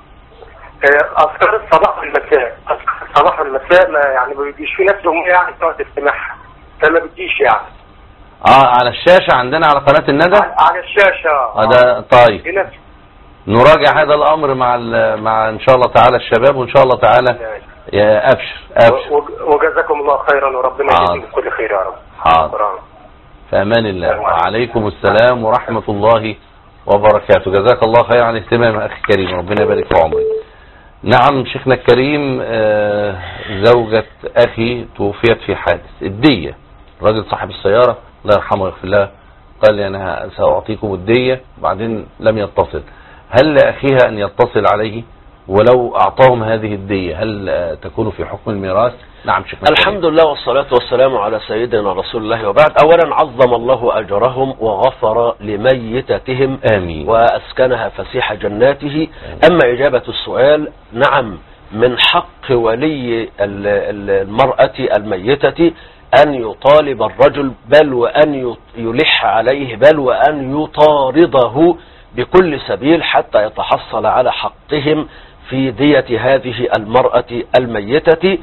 S8: أذكار الصباح والمساء، أذكار الصباح والمساء ما يعني ما بيجيش في ناس أمية يعني تقعد تستمعها، فما بتجيش يعني.
S2: اه على الشاشة عندنا على قناة الندى؟
S8: على الشاشة.
S2: اه ده طيب.
S8: في ناس
S2: نراجع هذا الأمر مع مع إن شاء الله تعالى الشباب، وإن شاء الله تعالى يا أبشر أبشر.
S8: وجزاكم الله خيرا وربنا يجزيكم كل خير يا رب.
S2: حاضر. في أمان الله. وعليكم السلام ورحمة الله وبركاته. جزاك الله خير عن اهتمام أخي الكريم، ربنا يبارك في عمرك. نعم شيخنا الكريم، آه زوجة أخي توفيت في حادث. الدية، الراجل صاحب السيارة الله يرحمه ويغفر له قال لي أنا سأعطيكم الدية، بعدين لم يتصل. هل لأخيها أن يتصل عليه؟ ولو أعطاهم هذه الدية هل تكون في حكم الميراث؟ نعم شيخنا
S3: الحمد لله والصلاة والسلام على سيدنا رسول الله، وبعد. أولا عظم الله أجرهم وغفر لميتتهم
S2: آمين
S3: وأسكنها فسيح جناته. آمين. أما إجابة السؤال، نعم من حق ولي المرأة الميتة أن يطالب الرجل، بل وأن يلح عليه، بل وأن يطارده بكل سبيل حتى يتحصل على حقهم في دية هذه المرأة الميتة.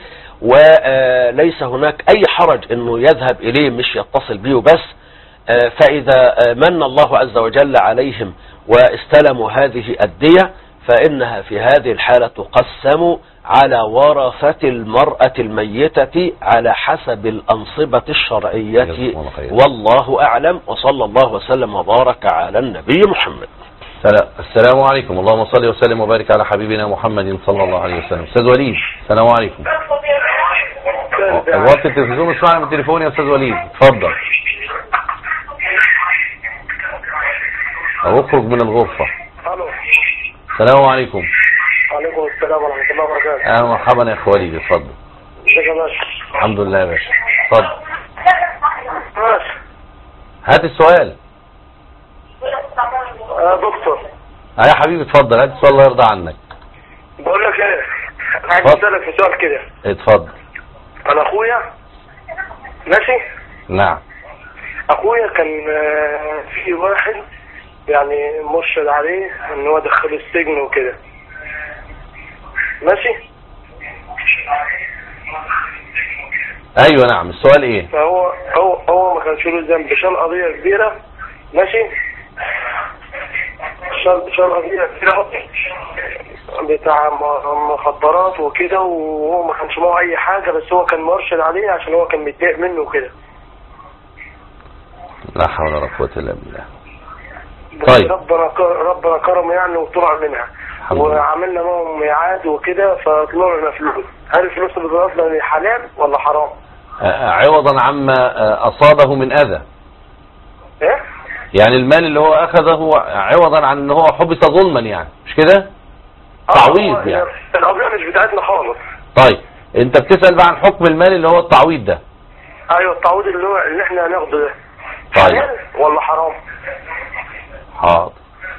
S3: وليس هناك أي حرج أنه يذهب إليه، مش يتصل به بس. فإذا من الله عز وجل عليهم واستلموا هذه الدية فإنها في هذه الحالة تقسم على ورثة المرأة الميتة على حسب الأنصبة الشرعية. والله أعلم، وصلى الله وسلم وبارك على النبي محمد.
S2: السلام عليكم. اللهم صل وسلم وبارك على حبيبنا محمد صلى الله عليه وسلم. أستاذ وليد السلام عليكم. وقت التلفزيون مش معنا بالتليفون يا أستاذ وليد، اتفضل أو اخرج من الغرفة. السلام عليكم.
S8: وعليكم السلام ورحمة الله وبركاته.
S2: أهلا مرحبا يا أخي وليد، اتفضل.
S8: ازيك يا باشا؟
S2: الحمد لله يا باشا، اتفضل. هات السؤال.
S8: يا دكتور.
S2: اه يا حبيبي اتفضل، هات السؤال الله يرضى عنك.
S8: بقول لك ايه، عايز اسالك في سؤال كده.
S2: اتفضل.
S8: انا اخويا ماشي؟
S2: نعم.
S8: اخويا كان في واحد يعني مرشد عليه ان هو دخله السجن وكده، ماشي؟
S2: ايوه نعم. السؤال ايه؟
S8: فهو هو هو ما كانش له ذنب، شال قضيه كبيره، ماشي؟ شال شال قضيه كبيره بتاع مخدرات وكده، وهو ما كانش معه اي حاجه، بس هو كان مرشد عليه عشان هو كان متضايق منه وكده.
S2: لا حول ولا قوه الا بالله. طيب
S8: ربنا ربنا كرم يعني وطلع منها، وعملنا معهم ميعاد وكده فطلعوا لنا فلوس. هل الفلوس اللي بتضاف لنا حلال ولا حرام؟
S2: عوضا عما اصابه من اذى.
S8: ايه؟
S2: يعني المال اللي هو اخذه عوضا عن ان هو حبس ظلما، يعني مش كده؟ تعويض يعني.
S8: القضيه مش بتاعتنا خالص.
S2: طيب انت بتسأل بقى عن حكم المال اللي هو التعويض ده.
S8: ايوه التعويض اللي هو اللي احنا هناخده ده
S2: طيب
S8: حلال ولا حرام؟
S2: حاضر.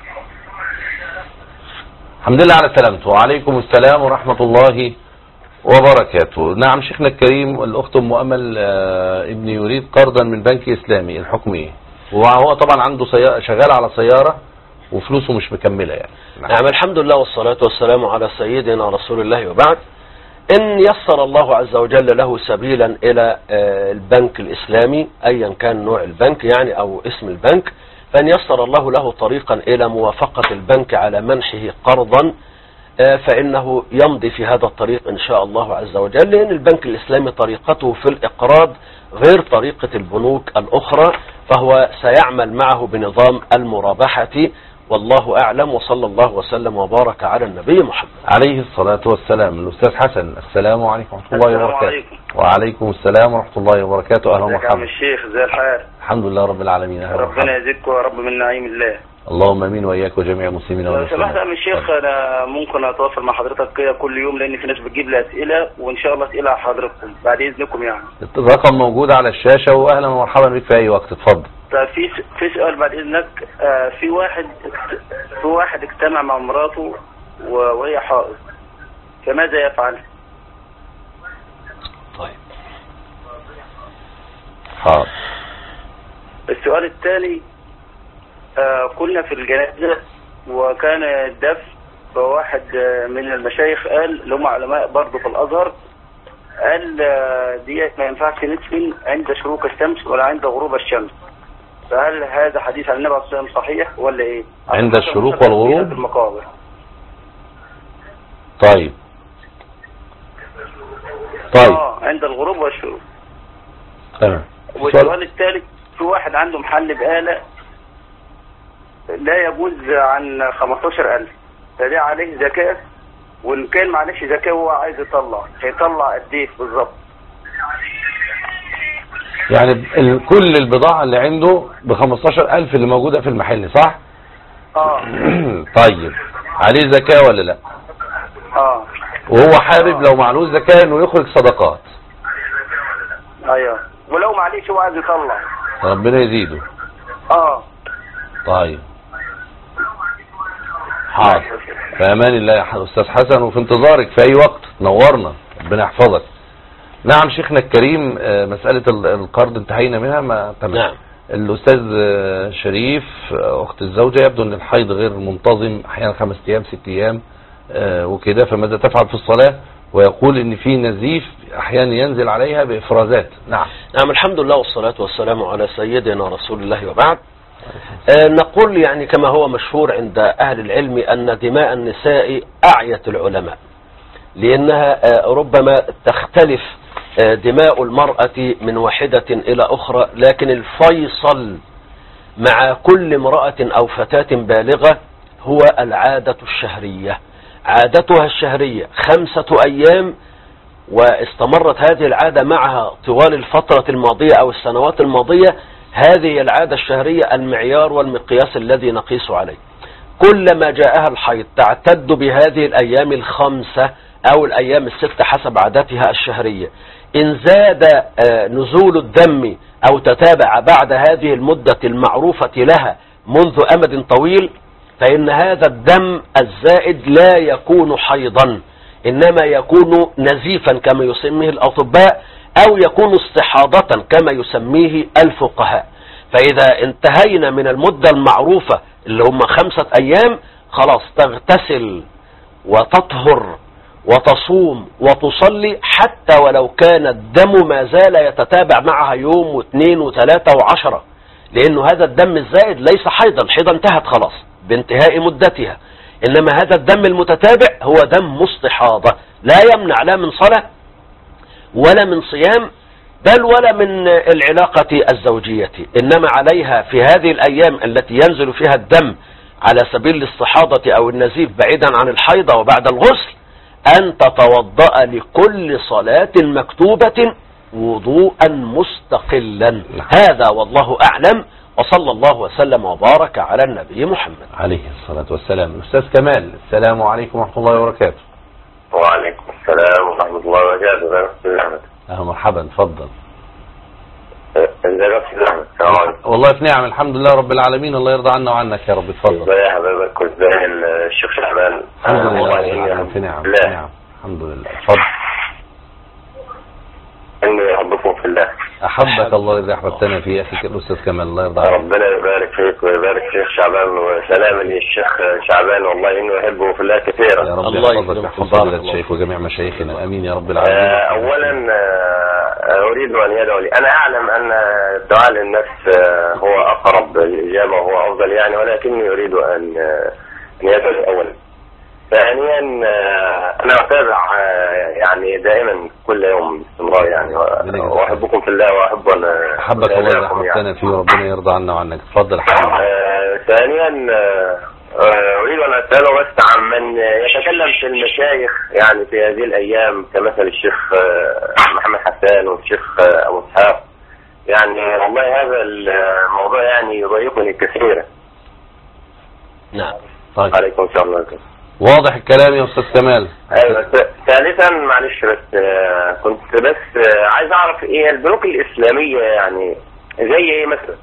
S2: الحمد لله على سلامته. وعليكم السلام ورحمة الله وبركاته. نعم شيخنا الكريم، الأخت أم أمل ابن يريد قرضا من بنك إسلامي، الحكم إيه؟ وهو طبعا عنده سيارة، شغال على سيارة وفلوسه مش مكملة يعني.
S3: نعم. نعم الحمد لله والصلاة والسلام على سيدنا رسول الله، وبعد. إن يسر الله عز وجل له سبيلا إلى البنك الإسلامي أيا كان نوع البنك يعني أو اسم البنك، فإن يسر الله له طريقا إلى موافقة البنك على منحه قرضا فإنه يمضي في هذا الطريق إن شاء الله عز وجل، لأن البنك الإسلامي طريقته في الإقراض غير طريقة البنوك الأخرى، فهو سيعمل معه بنظام المرابحة. والله أعلم، وصلى الله وسلم وبارك على النبي محمد
S2: عليه الصلاة والسلام. الأستاذ حسن السلام عليكم ورحمة الله وبركاته.
S9: عليكم.
S2: وعليكم السلام ورحمة الله وبركاته. أهلا ومرحبا.
S9: الشيخ زي الحال.
S2: الحمد لله رب العالمين.
S9: ربنا يزيدكم يا رب من نعيم الله.
S2: اللهم امين واياك وجميع المسلمين
S9: لو
S2: والمسلمات.
S9: سمحت يا الشيخ، انا ممكن اتواصل مع حضرتك كده كل يوم، لان في ناس بتجيب لي اسئله، وان شاء الله اسئله على حضراتكم بعد اذنكم يعني.
S2: الرقم موجود على الشاشه، واهلا ومرحبا بك في اي وقت، اتفضل.
S9: طيب في في سؤال بعد اذنك. آه في واحد في واحد اجتمع مع مراته وهي حائض، فماذا يفعل؟
S3: طيب
S2: حاضر.
S9: السؤال الثاني، آه كنا في الجنازة وكان الدفن، فواحد آه من المشايخ قال، اللي هم علماء برضه في الأزهر، قال آه دي ما ينفعش ندفن عند شروق الشمس ولا عند غروب الشمس. فهل هذا حديث عن النبي عليه الصلاة والسلام صحيح ولا ايه؟
S2: عند الشروق والغروب
S9: في المقابر.
S2: طيب طيب
S9: اه عند الغروب والشروق.
S2: تمام.
S9: والسؤال الثالث، في واحد عنده محل بقالة لا يجوز عن خمستاشر ألف، فده عليه زكاة، وإن كان معلش زكاة وهو عايز يطلع، هيطلع قد إيه بالظبط؟
S2: يعني ال- كل البضاعة اللي عنده ب خمستاشر ألف اللي موجودة في المحل، صح؟
S9: اه
S2: طيب عليه زكاة ولا لا؟
S9: اه
S2: وهو حابب لو معلوش زكاة انه يخرج صدقات.
S9: ايوه، ولو معلش هو عايز يطلع
S2: ربنا يزيده.
S9: اه
S2: طيب حاضر، في امان الله يا استاذ حسن، وفي انتظارك في اي وقت، نورنا، ربنا يحفظك. نعم شيخنا الكريم، مسألة القرض انتهينا منها. ما تمام.
S3: نعم.
S2: الأستاذ شريف أخت الزوجة يبدو أن الحيض غير منتظم، أحيانا خمس أيام ست أيام وكده، فماذا تفعل في الصلاة؟ ويقول أن في نزيف أحيانا ينزل عليها بإفرازات. نعم.
S3: نعم الحمد لله والصلاة والسلام على سيدنا رسول الله وبعد. آه نقول يعني كما هو مشهور عند أهل العلم أن دماء النساء أعيت العلماء، لأنها آه ربما تختلف آه دماء المرأة من واحدة إلى أخرى، لكن الفيصل مع كل امرأة أو فتاة بالغة هو العادة الشهرية. عادتها الشهرية خمسة أيام، واستمرت هذه العادة معها طوال الفترة الماضية أو السنوات الماضية. هذه العادة الشهرية المعيار والمقياس الذي نقيس عليه. كلما جاءها الحيض تعتد بهذه الأيام الخمسة أو الأيام الستة حسب عادتها الشهرية. إن زاد نزول الدم أو تتابع بعد هذه المدة المعروفة لها منذ أمد طويل، فإن هذا الدم الزائد لا يكون حيضا، إنما يكون نزيفا كما يسميه الأطباء، أو يكون استحاضة كما يسميه الفقهاء. فإذا انتهينا من المدة المعروفة اللي هم خمسة أيام، خلاص تغتسل وتطهر وتصوم وتصلي، حتى ولو كان الدم ما زال يتتابع معها يوم واثنين وثلاثة وعشرة، لأنه هذا الدم الزائد ليس حيضا، الحيضة انتهت خلاص بانتهاء مدتها، إنما هذا الدم المتتابع هو دم مستحاضة، لا يمنع لا من صلاة ولا من صيام بل ولا من العلاقة الزوجية، إنما عليها في هذه الأيام التي ينزل فيها الدم على سبيل الاستحاضة أو النزيف بعيدا عن الحيضة وبعد الغسل أن تتوضأ لكل صلاة مكتوبة وضوءا مستقلا. هذا والله أعلم، وصلى الله وسلم وبارك على النبي محمد
S2: عليه الصلاة والسلام. الأستاذ كمال، السلام عليكم ورحمة الله وبركاته.
S10: وعليكم السلام ورحمة الله وبركاته.
S2: أهلا مرحبا، اتفضل.
S10: ازيك يا أحمد؟ السلام عليكم.
S2: والله في نعم الحمد لله رب العالمين، الله يرضى عنا وعنك يا رب، اتفضل.
S10: ازي حبايبك وازاي الشيخ شعبان؟
S2: الحمد لله في نعم في نعم الحمد لله، اتفضل.
S10: اني احبكم في الله.
S2: احبك الله اذا احببتنا في اخيك الاستاذ كمال، الله يرضى عنك.
S10: ربنا يبارك فيك ويبارك فيك شعبان، وسلاما للشيخ شعبان، والله انه يحبه في الله كثيرا.
S2: يا رب يحفظك ويحفظ فضيلة الشيخ وجميع مشايخنا، امين يا رب العالمين.
S10: اولا اريد ان يدعو لي. انا اعلم ان الدعاء للنفس هو اقرب الاجابه وهو افضل يعني، ولكني اريد ان ان يدعو اولا. ثانيا انا اتابع يعني دائما كل يوم باستمرار يعني، واحبكم في الله واحب ان
S2: احبك الله اذا احببتنا فيه، وربنا يرضى عنا وعنك. اتفضل يا حبيبي.
S10: ثانيا اريد ان اساله بس عن من يتكلم في المشايخ يعني في هذه الايام، كمثل الشيخ محمد حسان والشيخ ابو اسحاق. يعني والله هذا الموضوع يعني يضايقني كثيرا.
S3: نعم.
S2: طيب.
S10: عليكم السلام ورحمة الله.
S2: واضح الكلام يا أستاذ كمال؟
S10: ايوه. ثالثا معلش بس آه كنت بس آه عايز اعرف ايه البنوك الاسلاميه، يعني زي ايه مثلا؟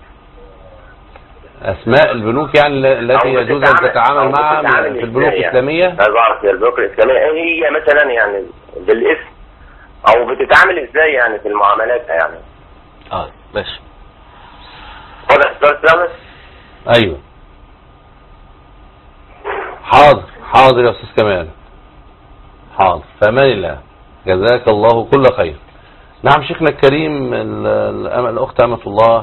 S2: اسماء البنوك يعني التي يجوز ان تتعامل معها في البنوك الاسلاميه.
S10: عايز اعرف البنوك الاسلاميه ايه هي مثلا، يعني بالاسم او بتتعامل ازاي يعني في المعاملات يعني.
S3: اه ماشي.
S10: واضح السؤال؟
S2: ايوه حاضر حاضر يا استاذ كمال، حاضر. فامان الله، جزاك الله كل خير. نعم شيخنا الكريم، الأخت أمة الله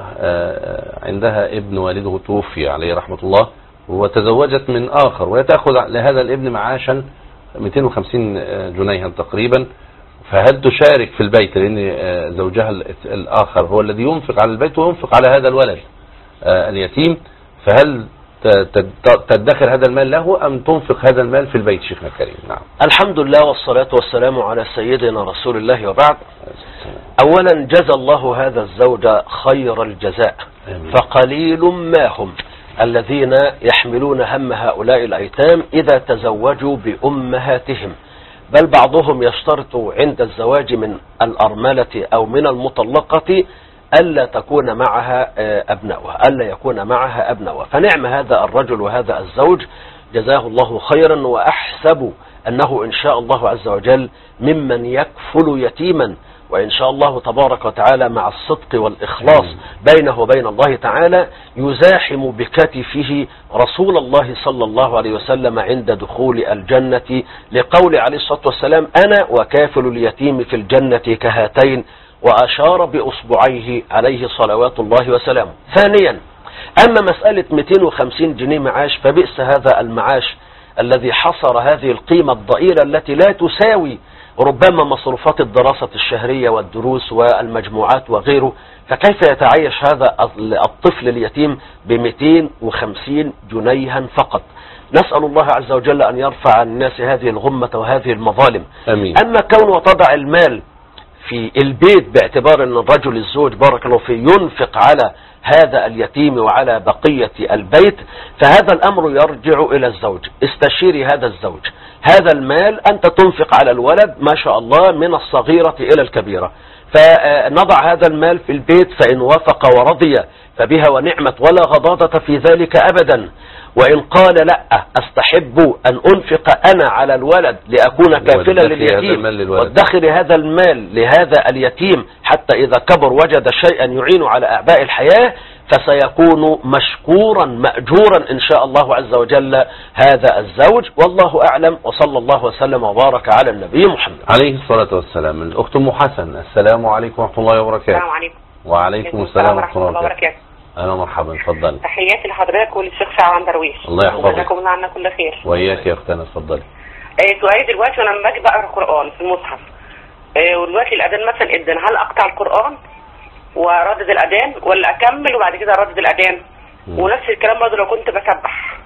S2: عندها ابن والده توفي عليه رحمة الله، وتزوجت من آخر، وهي تأخذ لهذا الابن معاشا مئتين وخمسين جنيها تقريبا. فهل تشارك في البيت، لأن زوجها الآخر هو الذي ينفق على البيت وينفق على هذا الولد اليتيم، فهل تدخر هذا المال له أم تنفق هذا المال في البيت شيخنا الكريم؟ نعم.
S3: الحمد لله والصلاة والسلام على سيدنا رسول الله، وبعد. أولا جزى الله هذا الزوج خير الجزاء، فقليل ما هم الذين يحملون هم هؤلاء الأيتام إذا تزوجوا بأمهاتهم، بل بعضهم يشترط عند الزواج من الأرملة أو من المطلقة ألا تكون معها أبناؤها، ألا يكون معها أبناؤها. فنعم هذا الرجل وهذا الزوج، جزاه الله خيرا، وأحسب أنه إن شاء الله عز وجل ممن يكفل يتيما، وإن شاء الله تبارك وتعالى مع الصدق والإخلاص بينه وبين الله تعالى يزاحم بكتفه رسول الله صلى الله عليه وسلم عند دخول الجنة، لقول عليه الصلاة والسلام: أنا وكافل اليتيم في الجنة كهاتين، وأشار بأصبعيه عليه صلوات الله وسلامه. ثانيا، أما مسألة مئتين وخمسين جنيه معاش، فبئس هذا المعاش الذي حصر هذه القيمة الضئيلة التي لا تساوي ربما مصروفات الدراسة الشهرية والدروس والمجموعات وغيره. فكيف يتعايش هذا الطفل اليتيم بمئتين وخمسين جنيها فقط؟ نسأل الله عز وجل أن يرفع عن الناس هذه الغمة وهذه المظالم.
S2: أمين.
S3: أما كون وتضع المال في البيت باعتبار أن الرجل الزوج بارك الله فيه ينفق على هذا اليتيم وعلى بقية البيت، فهذا الأمر يرجع إلى الزوج. استشيري هذا الزوج، هذا المال أنت تنفق على الولد ما شاء الله من الصغيرة إلى الكبيرة، فنضع هذا المال في البيت، فإن وافق ورضي فبها ونعمت، ولا غضاضة في ذلك أبدا. وإن قال لا، أستحب أن أنفق أنا على الولد لأكون كافلا لليتيم وادخر هذا المال لهذا اليتيم حتى إذا كبر وجد شيئا يعين على أعباء الحياة، فسيكون مشكورا مأجورا إن شاء الله عز وجل هذا الزوج. والله أعلم، وصلى الله وسلم وبارك على النبي محمد
S2: عليه الصلاة والسلام. الأخت أم حسن، السلام عليكم ورحمة الله وبركاته.
S11: السلام عليكم.
S2: وعليكم السلام ورحمة الله وبركاته. أهلا ومرحبا، اتفضلي.
S11: تحياتي لحضرتك وللشيخ شعبان درويش.
S2: الله يحفظك.
S11: جزاكم الله عنا كل خير.
S2: وإياك يا أختنا، اتفضلي.
S11: ايه سؤالي دلوقتي، وانا لما باجي بقرا قرآن في المصحف، ايه ودلوقتي الأذان مثلا ادن، هل أقطع القرآن وردد الأذان ولا أكمل وبعد كده أردد الأذان؟ ونفس الكلام برضه لو كنت بسبح،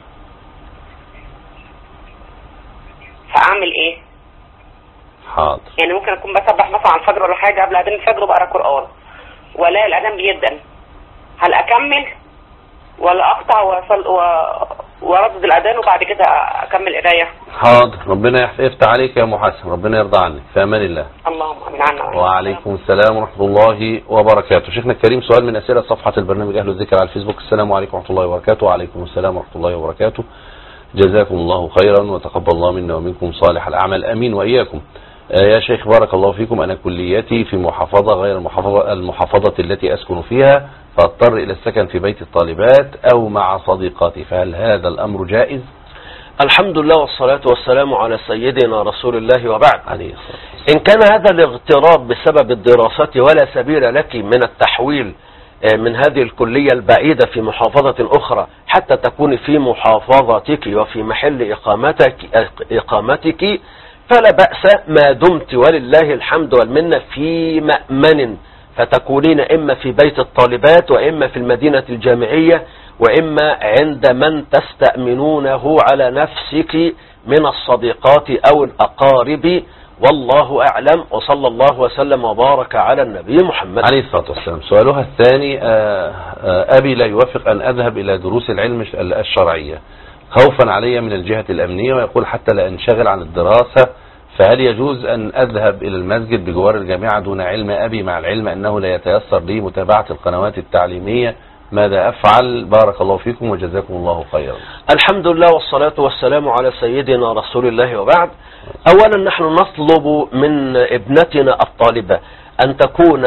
S11: فأعمل إيه؟
S2: حاضر.
S11: يعني ممكن أكون بسبح مثلا على الفجر ولا حاجة، قبل أذان الفجر وبقرا قرآن ولا الأذان بيدن، هل أكمل ولا أقطع وأصل وردد الأذان وبعد كده أكمل قراية؟
S2: حاضر، ربنا يفتح عليك يا أم حسن، ربنا يرضى عنك، في أمان الله.
S11: اللهم آمين. عنا
S2: وعليكم السلام ورحمة الله وبركاته. شيخنا الكريم، سؤال من أسئلة صفحة البرنامج أهل الذكر على الفيسبوك. السلام عليكم ورحمة الله وبركاته. وعليكم السلام ورحمة الله وبركاته. جزاكم الله خيرا وتقبل الله منا ومنكم صالح الأعمال، أمين وإياكم. يا شيخ بارك الله فيكم، أنا كليتي في محافظة غير المحافظة, المحافظة التي أسكن فيها، فاضطر إلى السكن في بيت الطالبات أو مع صديقاتي، فهل هذا الأمر جائز؟
S3: الحمد لله والصلاة والسلام على سيدنا رسول الله، وبعد.
S2: عليه الصلاة.
S3: إن كان هذا الاغتراب بسبب الدراسة ولا سبيل لك من التحويل من هذه الكلية البعيدة في محافظة أخرى حتى تكون في محافظتك وفي محل إقامتك, إقامتك فلا بأس، ما دمت ولله الحمد والمنة في مأمن، فتكونين إما في بيت الطالبات وإما في المدينة الجامعية وإما عند من تستأمنونه على نفسك من الصديقات أو الأقارب، والله أعلم. وصلى الله وسلم وبارك على النبي محمد
S2: عليه الصلاة والسلام. سؤالها الثاني، أبي لا يوافق أن أذهب إلى دروس العلم الشرعية، خوفا علي من الجهة الأمنية، ويقول حتى لا انشغل عن الدراسة، فهل يجوز أن أذهب إلى المسجد بجوار الجامعة دون علم أبي، مع العلم أنه لا يتيسر لي متابعة القنوات التعليمية؟ ماذا أفعل؟ بارك الله فيكم وجزاكم الله خيرا.
S3: الحمد لله والصلاة والسلام على سيدنا رسول الله، وبعد. أولا نحن نطلب من ابنتنا الطالبة أن تكون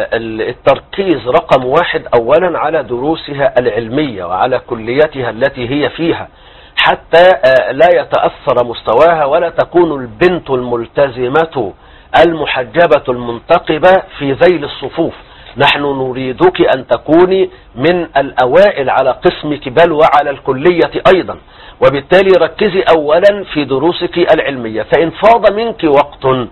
S3: التركيز رقم واحد أولا على دروسها العلمية وعلى كليتها التي هي فيها، حتى لا يتأثر مستواها، ولا تكون البنت الملتزمة المحجبة المنتقبة في ذيل الصفوف. نحن نريدك أن تكوني من الأوائل على قسمك بل وعلى الكلية أيضا، وبالتالي ركزي أولا في دروسك العلمية. فإن فاض منك وقت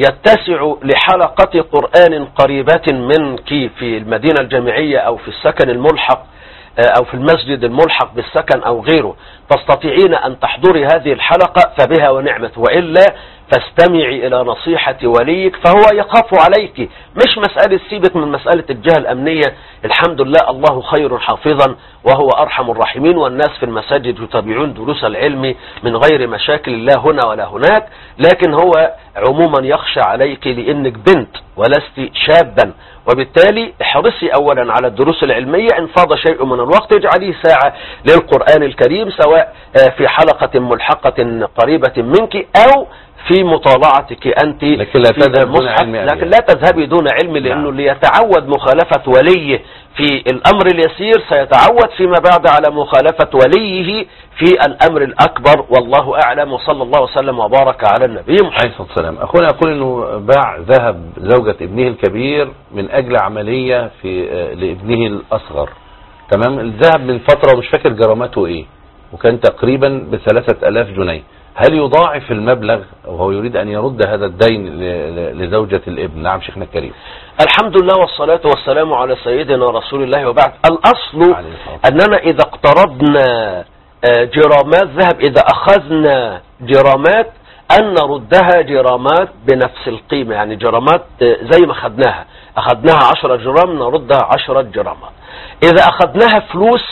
S3: يتسع لحلقة قرآن قريبة منك في المدينة الجامعية أو في السكن الملحق أو في المسجد الملحق بالسكن أو غيره، تستطيعين أن تحضري هذه الحلقة فبها ونعمت، وإلا فاستمعي إلى نصيحة وليك فهو يخاف عليك. مش مسألة سيبك من مسألة الجهة الأمنية، الحمد لله الله خير حافظا وهو أرحم الراحمين، والناس في المساجد يتابعون دروس العلم من غير مشاكل لا هنا ولا هناك، لكن هو عموما يخشى عليك لأنك بنت ولست شابا، وبالتالي احرصي أولا على الدروس العلمية. إن فاض شيء من الوقت اجعليه ساعة للقرآن الكريم، سواء في حلقة ملحقة قريبة منك أو في مطالعتك أنت،
S2: لكن لا تذهب دون علم،
S3: لكن لا تذهبي دون علم، لأنه اللي يتعود مخالفة وليه في الأمر اليسير سيتعود فيما بعد على مخالفة وليه في الأمر الأكبر، والله أعلم. وصلى الله وسلم وبارك على النبي محمد
S2: عليه الصلاة والسلام. أخونا يقول أنه باع ذهب زوجة ابنه الكبير من أجل عملية في لابنه الأصغر، تمام؟ الذهب من فترة ومش فاكر جراماته إيه، وكان تقريبا بثلاثة ألاف جنيه. هل يضاعف المبلغ وهو يريد أن يرد هذا الدين لزوجة الابن؟ نعم شيخنا الكريم.
S3: الحمد لله والصلاة والسلام على سيدنا رسول الله، وبعد. الأصل أننا إذا اقترضنا جرامات ذهب، إذا أخذنا جرامات أن نردها جرامات بنفس القيمة، يعني جرامات زي ما أخذناها، أخذناها عشرة جرام نردها عشرة جرامات. إذا أخذناها فلوس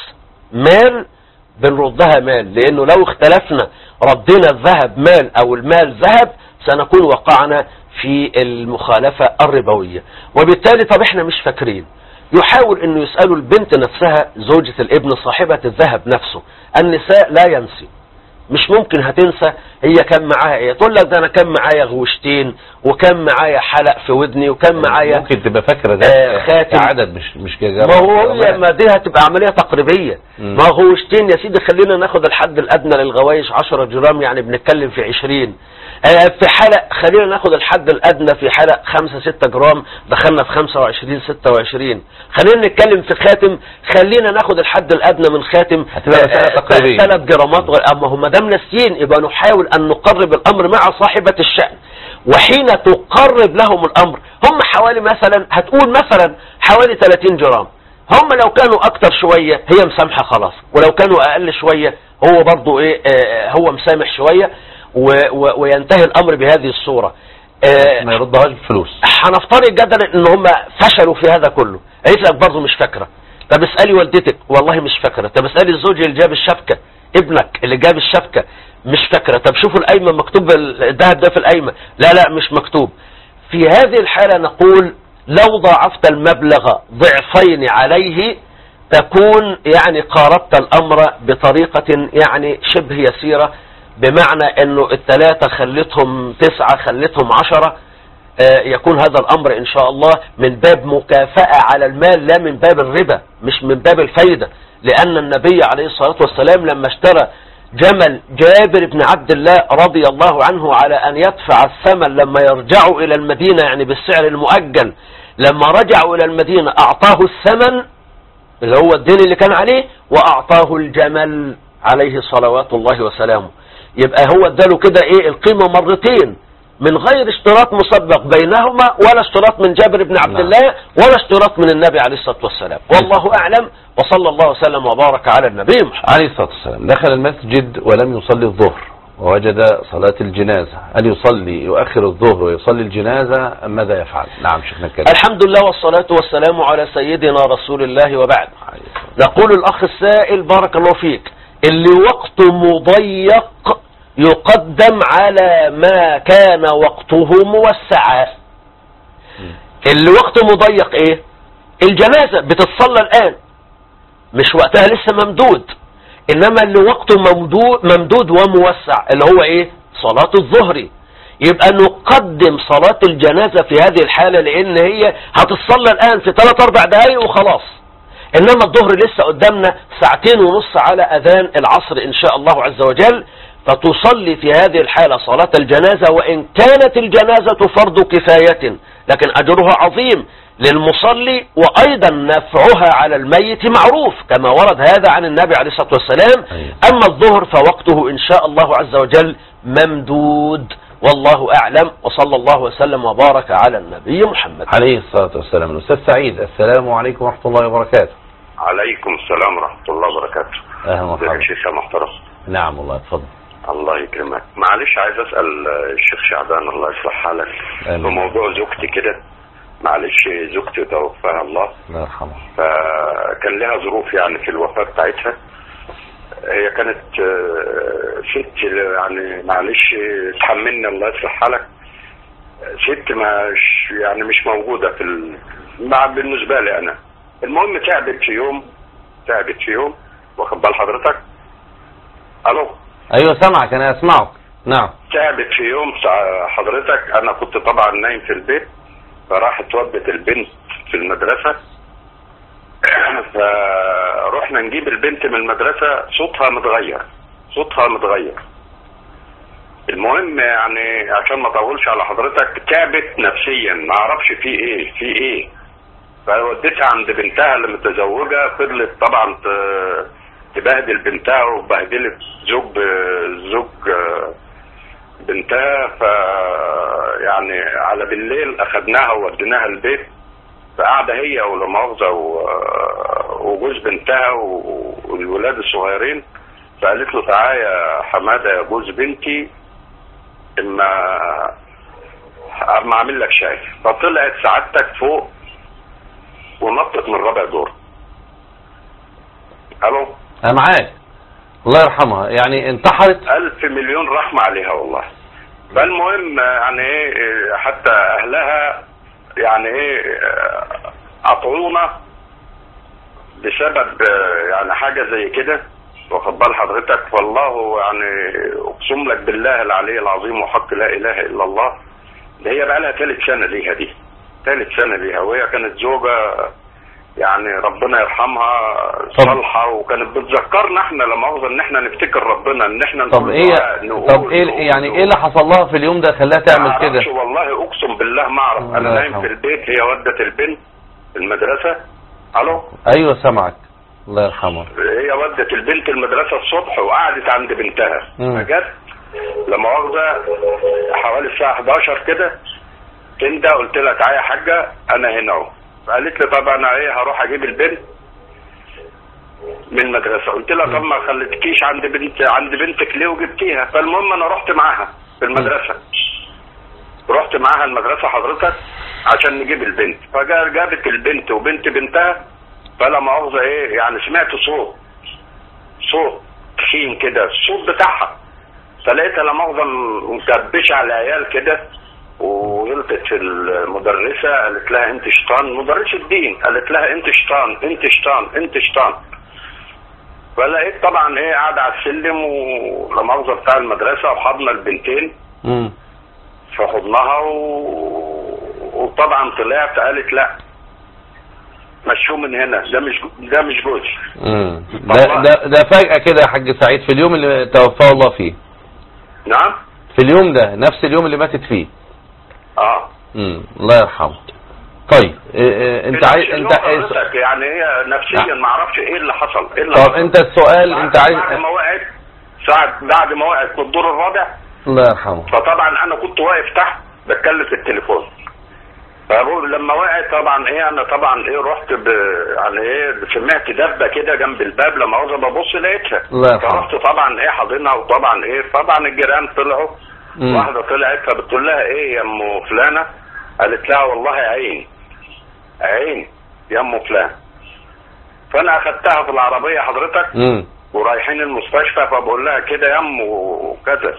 S3: مال بنردها مال، لأنه لو اختلفنا ردنا الذهب مال أو المال ذهب سنكون وقعنا في المخالفة الربوية. وبالتالي طب احنا مش فاكرين، يحاول انه يسألوا البنت نفسها زوجة الابن صاحبة الذهب نفسه. النساء لا ينسي، مش ممكن هتنسى هي كان معاها ايه، تقول لك ده انا كان معايا غوشتين وكان معايا حلق في ودني وكان معايا
S2: ممكن تبقى فاكره ده
S3: آه خاتم
S2: عدد مش مش كده.
S3: ما هو ما دي هتبقى عمليه تقريبيه. ما غوشتين يا سيدي خلينا ناخد الحد الادنى للغوايش عشرة جرام، يعني بنتكلم في عشرين. آه في حلق خلينا ناخد الحد الادنى في حلق خمسة ستة جرام، دخلنا في خمسة وعشرين ستة وعشرين. خلينا نتكلم في خاتم، خلينا ناخد الحد الادنى من خاتم
S2: هتبقى مساله تقريبيه
S3: ثلاث جرامات. اما هم دام ناسيين يبقى نحاول ان نقرب الامر مع صاحبة الشأن، وحين تقرب لهم الامر هم حوالي مثلا هتقول مثلا حوالي ثلاثين جرام، هم لو كانوا اكتر شوية هي مسامحة خلاص، ولو كانوا اقل شوية هو برضو ايه آه هو مسامح شوية وينتهي الامر بهذه الصورة.
S2: آه ما يردهاش فلوس.
S3: هنفترض جدلا ان هم فشلوا في هذا كله، قالت لك برضو مش فاكرة. طب اسألي والدتك، والله مش فاكرة. طب اسألي الزوج اللي جاب الشبكة، ابنك اللي جاب الشبكة، مش فاكرة. طب شوفوا القايمة مكتوب الذهب ده في القايمة، لا لا مش مكتوب. في هذه الحالة نقول لو ضاعفت المبلغ ضعفين عليه تكون يعني قاربت الأمر بطريقة يعني شبه يسيرة، بمعنى انه الثلاثة خلتهم تسعة خلتهم عشرة، يكون هذا الأمر إن شاء الله من باب مكافأة على المال لا من باب الربا، مش من باب الفايدة. لأن النبي عليه الصلاة والسلام لما اشترى جمل جابر بن عبد الله رضي الله عنه على أن يدفع الثمن لما يرجعوا إلى المدينة، يعني بالسعر المؤجل، لما رجعوا إلى المدينة أعطاه الثمن اللي هو الدين اللي كان عليه وأعطاه الجمل عليه صلوات الله وسلامه. يبقى هو اداله كده ايه القيمة مرتين من غير اشتراط مسبق بينهما، ولا اشتراط من جابر بن عبد الله ولا اشتراط من النبي عليه الصلاة والسلام. والله أعلم، وصلى الله وسلم وبارك على النبي محمد
S2: عليه الصلاة والسلام. دخل المسجد ولم يصلي الظهر ووجد صلاة الجنازة، هل يصلي يؤخر الظهر ويصلي الجنازة أم ماذا يفعل؟ نعم شيخنا الكريم.
S3: الحمد لله والصلاة والسلام على سيدنا رسول الله، وبعد. نقول الأخ السائل بارك الله فيك، اللي وقته مضيق يقدم على ما كان وقته موسعا. اللي وقته مضيق ايه؟ الجنازة بتتصلى الآن، مش وقتها لسه ممدود، انما اللي وقته ممدود, ممدود وموسع اللي هو ايه؟ صلاة الظهر. يبقى نقدم صلاة الجنازة في هذه الحالة، لان هي هتتصلى الآن في ثلاث اربع دقايق وخلاص، انما الظهر لسه قدامنا ساعتين ونص على اذان العصر ان شاء الله عز وجل. فتصلي في هذه الحالة صلاة الجنازة، وان كانت الجنازة فرض كفاية لكن اجرها عظيم للمصلي، وايضا نفعها على الميت معروف كما ورد هذا عن النبي عليه الصلاة والسلام. اما الظهر فوقته ان شاء الله عز وجل ممدود، والله اعلم، وصلى الله وسلم وبارك على النبي محمد
S2: عليه الصلاة والسلام. الاستاذ سعيد، السلام عليكم ورحمة الله وبركاته.
S12: عليكم السلام ورحمة الله وبركاته.
S2: اهلا وسهلا.
S12: ازيك يا شيخ محترم؟
S2: نعم والله، اتفضل.
S12: الله يكرمك. معلش عايز اسال الشيخ شعبان الله يصلح حالك بموضوع زوجتي كده. معلش زوجتي توفاها الله،
S2: الله يرحمها،
S12: فكان لها ظروف يعني في الوفاة بتاعتها. هي كانت ست يعني معلش تحملني الله يصلح حالك، ست مش يعني مش موجودة في ال... مع بالنسبة لي انا. المهم تعبت في يوم تعبت في يوم واخد بال حضرتك؟ الو
S2: ايوه سامعك، انا اسمعك. نعم.
S12: تعبت في يوم حضرتك، انا كنت طبعا نايم في البيت، فراحت ودت البنت في المدرسة. فروحنا نجيب البنت من المدرسة، صوتها متغير صوتها متغير المهم يعني عشان ما اطولش على حضرتك، تعبت نفسيا، ما اعرفش في ايه في ايه فوديتها عند بنتها اللي متزوجة. فضلت طبعا تبهدل بنتها وبهدلت زوج زوج بنتها. ف يعني على بالليل اخدناها ووديناها البيت، فقاعدة هي ولا مؤاخذة وجوز بنتها والولاد الصغيرين. فقالت له تعالى يا حمادة يا جوز بنتي اما اما اعمل لك شاي. فطلعت سعادتك فوق ونطت من رابع دور. الو
S2: انا معاك. الله يرحمها، يعني انتحرت.
S12: الف مليون رحمة عليها والله. فالمهم يعني ايه، حتى اهلها يعني ايه قطعونا بسبب يعني حاجة زي كده واخد بال حضرتك. والله يعني اقسم لك بالله العلي العظيم وحق لا اله الا الله، ده هي بقى لها ثالث سنة ليها دي ثالث سنة ليها وهي كانت زوجة يعني ربنا يرحمها صالحة، وكانت بتذكرنا احنا لما اخذ ان احنا نفتكر ربنا، ان احنا
S2: طب ايه طب ايه يعني ايه اللي حصل لها في اليوم ده خلاها تعمل كده؟
S12: والله اقسم بالله ما اعرف. انا نايم في البيت، هي ودت البنت المدرسة. الو
S2: ايوه سامعك. الله يرحمها.
S12: هي ودت البنت المدرسة الصبح وقعدت عند بنتها. فجت لما واخده حوالي الساعة حداشر كده تندى، قلت لها تعالى يا حاجة انا هنا اهو. فقالت لي طب انا ايه هروح اجيب البنت من المدرسة. قلت لها طب ما خليتكيش عند بنت عند بنتك ليه وجبتيها؟ فالمهم انا رحت معاها في المدرسة، رحت معاها المدرسة حضرتك عشان نجيب البنت. فجابت البنت وبنت بنتها، فلا مؤاخذة ايه يعني سمعت صوت صوت تخين كده، الصوت بتاعها. فلقيتها لا مؤاخذة مكبشة على العيال كده، وغلطت المدرسة قالت لها انت شيطان، مدرسة الدين قالت لها انت شيطان انت شيطان انت شيطان. فلقيت طبعا ايه قاعدة على السلم ولا مؤاخذة بتاع المدرسة وحضنا البنتين في حضنها و... وطبعا طلعت قالت لا مشوه من هنا، ده مش ده مش جوزي.
S2: ده ده ده فجأة كده يا حاج سعيد في اليوم اللي توفاه الله فيه.
S12: نعم
S2: في اليوم ده نفس اليوم اللي ماتت فيه.
S12: اه
S2: امم الله يرحمه. طيب إيه إيه انت عايز انت
S12: إيه يعني هي نفسيا ما اعرفش ايه اللي حصل ايه اللي
S2: طب
S12: حصل.
S2: انت السؤال انت عايز
S12: بعد ما وقعت ساعة بعد ما وقعت في الدور الرابع
S2: الله يرحمه،
S12: فطبعا انا كنت واقف تحت بتكلم في التليفون. فبقول لما وقعت طبعا ايه انا طبعا ايه رحت ب يعني ايه سمعت دبه كده جنب الباب، لما عاوز ببص لقيتها. فرحت طبعا ايه حاضنها، وطبعا ايه طبعا الجيران طلعوا. مم. واحده طلعت فبتقول لها ايه يا ام فلانه؟ قالت لها والله عين عين يا ام فلان. فانا اخدتها في العربيه حضرتك.
S2: مم.
S12: ورايحين المستشفى، فبقول لها كده يا ام وكذا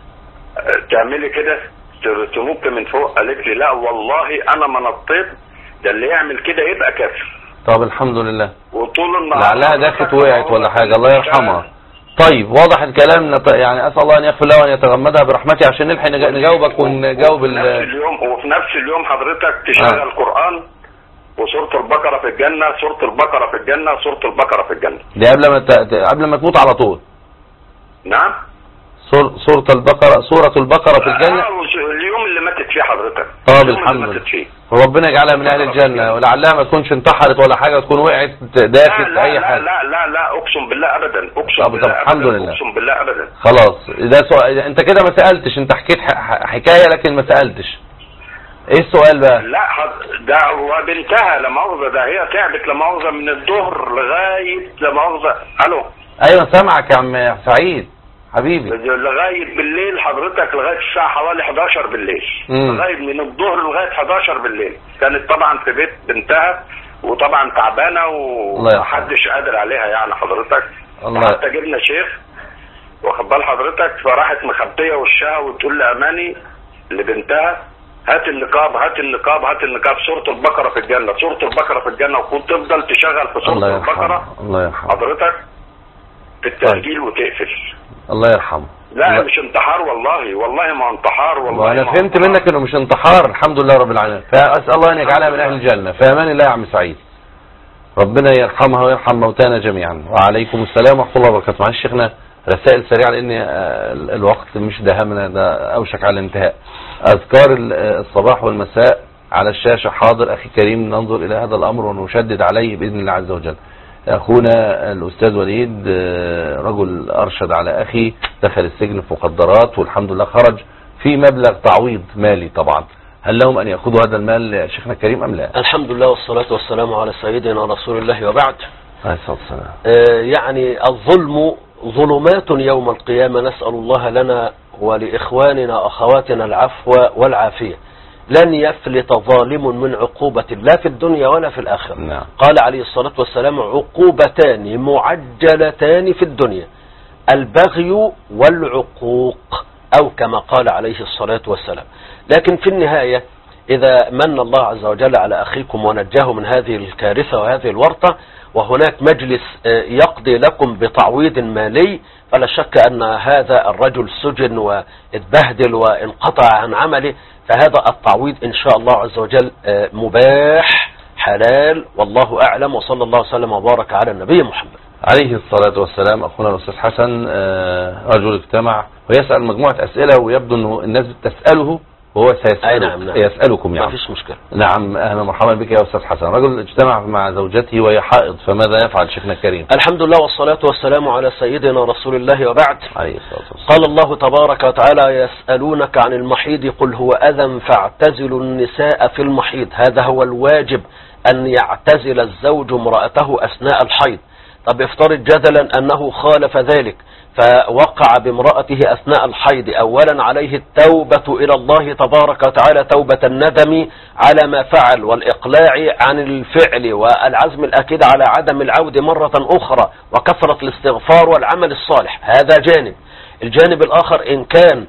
S12: تعملي كده تنط من فوق. قالت لي لا والله انا ما نطيت، ده اللي يعمل كده يبقى كافر.
S2: طب الحمد لله.
S12: وطول النهار
S2: لعلها دخت وقعت ولا حاجه، الله يرحمها. طيب واضح الكلام، يعني اسال الله ان يغفر لها وان يتغمدها برحمته عشان نلحق نجاوبك ونجاوب ال
S12: نفس اليوم. وفي نفس اليوم حضرتك تشغل آه. قرآن وسورة البقرة في الجنة، سورة البقرة في الجنة، سورة البقرة في الجنة.
S2: دي قبل ما ت... قبل ما تموت على طول.
S12: نعم.
S2: سور... سورة البقرة، سورة البقرة في الجنة.
S12: آه اليوم اللي ماتت فيه حضرتك.
S2: طب الحمد لله. ربنا يجعلها من اهل الجنة، ولعلها ما تكونش انتحرت ولا حاجة، تكون وقعت داخل
S12: لا
S2: اي حاجة.
S12: لا لا لا لا اقسم بالله ابدا، اقسم
S2: طب
S12: بالله
S2: الحمد لله.
S12: اقسم بالله ابدا.
S2: خلاص ده سؤال، انت كده ما سألتش، انت حكيت ح... حكاية لكن ما سألتش. ايه السؤال بقى؟
S12: لا ده هو بنتها لا مؤاخذة، ده هي تعبت لا مؤاخذة من الظهر لغاية لا مؤاخذة. الو
S2: ايوه سامعك يا عم سعيد حبيبي.
S12: لغاية بالليل حضرتك، لغاية الساعة حوالي حداشر بالليل. مم. لغاية من الظهر لغاية حداشر بالليل كانت طبعا في بيت بنتها، وطبعا تعبانة ومحدش قادر عليها يعني حضرتك. حتى جبنا شيخ واخد بال حضرتك، فراحت مخبية وشها وتقول لأماني لبنتها هات النقاب هات النقاب هات النقاب، سورة البقرة في الجنة، سورة البقرة في الجنة، وكنت تفضل تشغل في سورة البقرة
S2: الله يرحمه
S12: حضرتك في التسجيل وتقفل.
S2: الله يرحمه.
S12: لا
S2: الله.
S12: مش انتحار والله، والله ما انتحار والله.
S2: وانا فهمت انتحار. منك انه مش انتحار، الحمد لله رب العالمين. فاسال الله ان يجعلها من اهل الجنة. في امان الله يا عم سعيد، ربنا يرحمها ويرحم موتانا جميعا. وعليكم السلام ورحمة الله وبركاته. معلش شيخنا رسائل سريعة لان الوقت مش دهمنا، ده اوشك على الانتهاء. اذكار الصباح والمساء على الشاشة. حاضر اخي كريم، ننظر الى هذا الامر ونشدد عليه باذن الله عز وجل. اخونا الاستاذ وليد رجل ارشد على اخي، دخل السجن في مخدرات والحمد لله خرج في مبلغ تعويض مالي طبعا. هل لهم ان ياخذوا هذا المال شيخنا الكريم ام لا؟
S3: الحمد لله والصلاة والسلام على سيدنا رسول الله وبعد.
S2: عليه الصلاة والسلام.
S3: آه يعني الظلم ظلمات يوم القيامة، نسأل الله لنا ولإخواننا أخواتنا العفو والعافية. لن يفلت ظالم من عقوبة لا في الدنيا ولا في الآخرة.
S2: نعم.
S3: قال عليه الصلاة والسلام عقوبتان معجلتان في الدنيا، البغي والعقوق، أو كما قال عليه الصلاة والسلام. لكن في النهاية إذا من الله عز وجل على أخيكم ونجاه من هذه الكارثة وهذه الورطة، وهناك مجلس يقضي لكم بتعويض مالي، فلا شك أن هذا الرجل سجن واتبهدل وانقطع عن عمله، فهذا التعويض إن شاء الله عز وجل مباح حلال، والله أعلم. وصلى الله وسلم وبارك على النبي محمد
S2: عليه الصلاة والسلام. أخونا الأستاذ حسن رجل اجتمع ويسأل مجموعة أسئلة، ويبدو أنه الناس بتسأله وهو سيسألك.
S3: نعم نعم.
S2: يسألكم يعني.
S3: ما فيش مشكلة.
S2: نعم أهلا مرحبا بك يا أستاذ حسن. رجل اجتمع مع زوجته وهي حائض، فماذا يفعل شيخنا الكريم؟
S3: الحمد لله والصلاة والسلام على سيدنا رسول الله وبعد.
S2: عليه الصلاة والسلام.
S3: قال الله تبارك وتعالى يسألونك عن المحيض قل هو أذى فاعتزلوا النساء في المحيض. هذا هو الواجب، أن يعتزل الزوج امرأته أثناء الحيض. طب افترض جدلا أنه خالف ذلك فوقع بامرأته أثناء الحيض، أولا عليه التوبة إلى الله تبارك وتعالى توبة الندم على ما فعل والإقلاع عن الفعل والعزم الأكيد على عدم العودة مرة أخرى وكثرة الاستغفار والعمل الصالح. هذا جانب. الجانب الآخر إن كان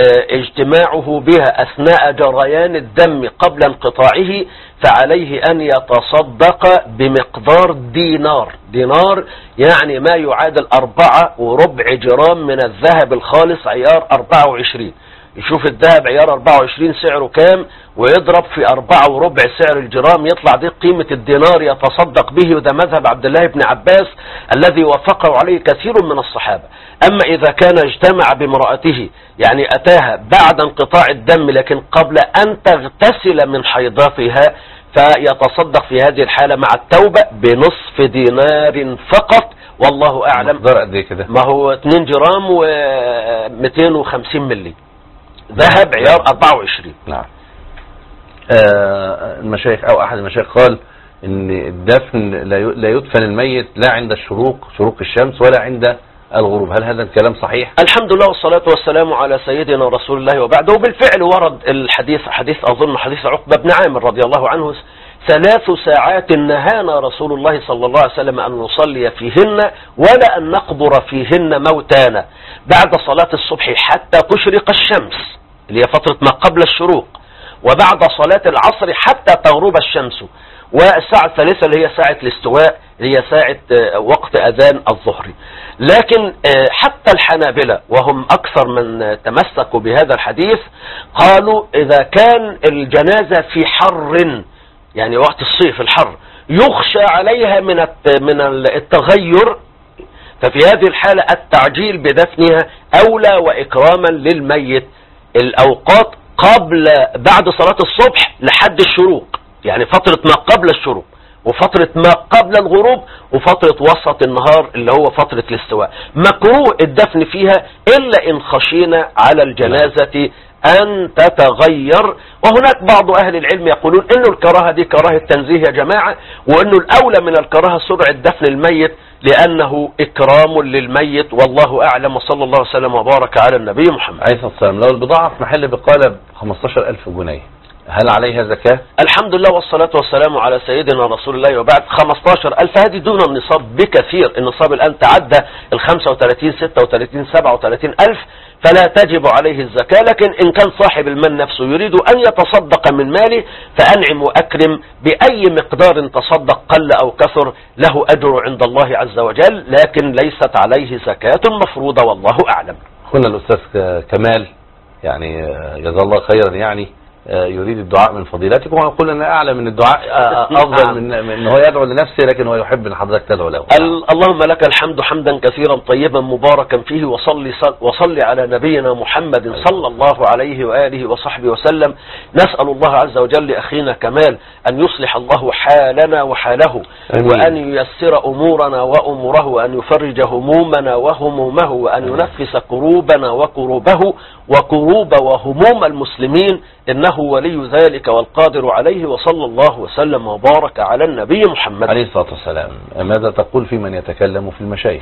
S3: اجتماعه بها أثناء جريان الدم قبل انقطاعه، فعليه أن يتصدق بمقدار دينار. دينار يعني ما يعادل أربعة وربع جرام من الذهب الخالص عيار أربعة وعشرين. يشوف الذهب عيار أربعة وعشرين سعره كام ويضرب في أربعة وربع سعر الجرام، يطلع دي قيمة الدينار يتصدق به. وده مذهب عبد الله بن عباس الذي وافقه عليه كثير من الصحابة. أما إذا كان اجتمع بامرأته يعني أتاها بعد انقطاع الدم لكن قبل أن تغتسل من حيضاتها، فيتصدق في هذه الحالة مع التوبة بنصف دينار فقط، والله أعلم.
S2: مقدار قد ايه كده؟
S3: ما هو اتنين جرام ومئتين وخمسين ملي ذهب عيار أربعة وعشرين.
S2: نعم. آه المشايخ او احد المشايخ قال ان الدفن لا يدفن الميت لا عند الشروق شروق الشمس ولا عند الغروب. هل هذا الكلام صحيح؟
S3: الحمد لله والصلاة والسلام على سيدنا رسول الله وبعد. وبالفعل ورد الحديث، حديث أظن حديث عقبة بن عامر رضي الله عنه، ثلاث ساعات نهانا رسول الله صلى الله عليه وسلم أن نصلي فيهن ولا أن نقبر فيهن موتانا بعد صلاة الصبح حتى تشرق الشمس اللي هي فترة ما قبل الشروق، وبعد صلاة العصر حتى تغرب الشمس، والساعة الثالثة اللي هي ساعة الاستواء اللي هي ساعة وقت أذان الظهر. لكن حتى الحنابلة وهم أكثر من تمسكوا بهذا الحديث قالوا إذا كان الجنازة في حر، يعني وقت الصيف الحر، يخشى عليها من من التغير، ففي هذه الحالة التعجيل بدفنها أولى وإكراما للميت الأوقات قبل بعد صلاة الصبح لحد الشروق، يعني فترة ما قبل الشروق وفترة ما قبل الغروب وفترة وسط النهار اللي هو فترة الاستواء. مكروه الدفن فيها إلا إن خشينا على الجنازة أن تتغير. وهناك بعض أهل العلم يقولون إنه الكراهة دي كراهة تنزيه يا جماعة، وإنه الأولى من الكراهة سرعة دفن الميت لأنه إكرام للميت، والله أعلم، وصلى الله وسلم وبارك على النبي محمد
S2: عليه الصلاة والسلام. لو البضاعة في محل بقالة خمستاشر ألف جنيه هل عليها زكاة؟
S3: الحمد لله والصلاة والسلام على سيدنا رسول الله، وبعد خمستاشر ألف هذه دون النصاب بكثير، النصاب الآن تعدى ال خمسة وثلاثين ستة وثلاثين سبعة وثلاثين ألف، فلا تجب عليه الزكاة. لكن إن كان صاحب المال نفسه يريد أن يتصدق من ماله فأنعم وأكرم بأي مقدار تصدق قل أو كثر، له أجر عند الله عز وجل، لكن ليست عليه زكاة مفروضة، والله أعلم.
S2: هنا الأستاذ كمال يعني جزاه الله خيرا يعني يريد الدعاء من فضيلتكم، ويقول أن أعلى من الدعاء أفضل من أن هو يدعو لنفسه، لكن هو يحب أن حضرتك تدعو له.
S3: اللهم لك الحمد حمدا كثيرا طيبا مباركا فيه، وصلي وصلي على نبينا محمد صلى الله عليه وآله وصحبه وسلم. نسأل الله عز وجل لأخينا كمال أن يصلح الله حالنا وحاله، وأن ييسر أمورنا وأموره، وأن يفرج همومنا وهمومه، وأن ينفس كروبنا وكروبه وكروب وهموم المسلمين، إنه ولي ذلك والقادر عليه، وصلى الله وسلم وبارك على النبي محمد
S2: عليه الصلاة والسلام. ماذا تقول في من يتكلم في المشايخ؟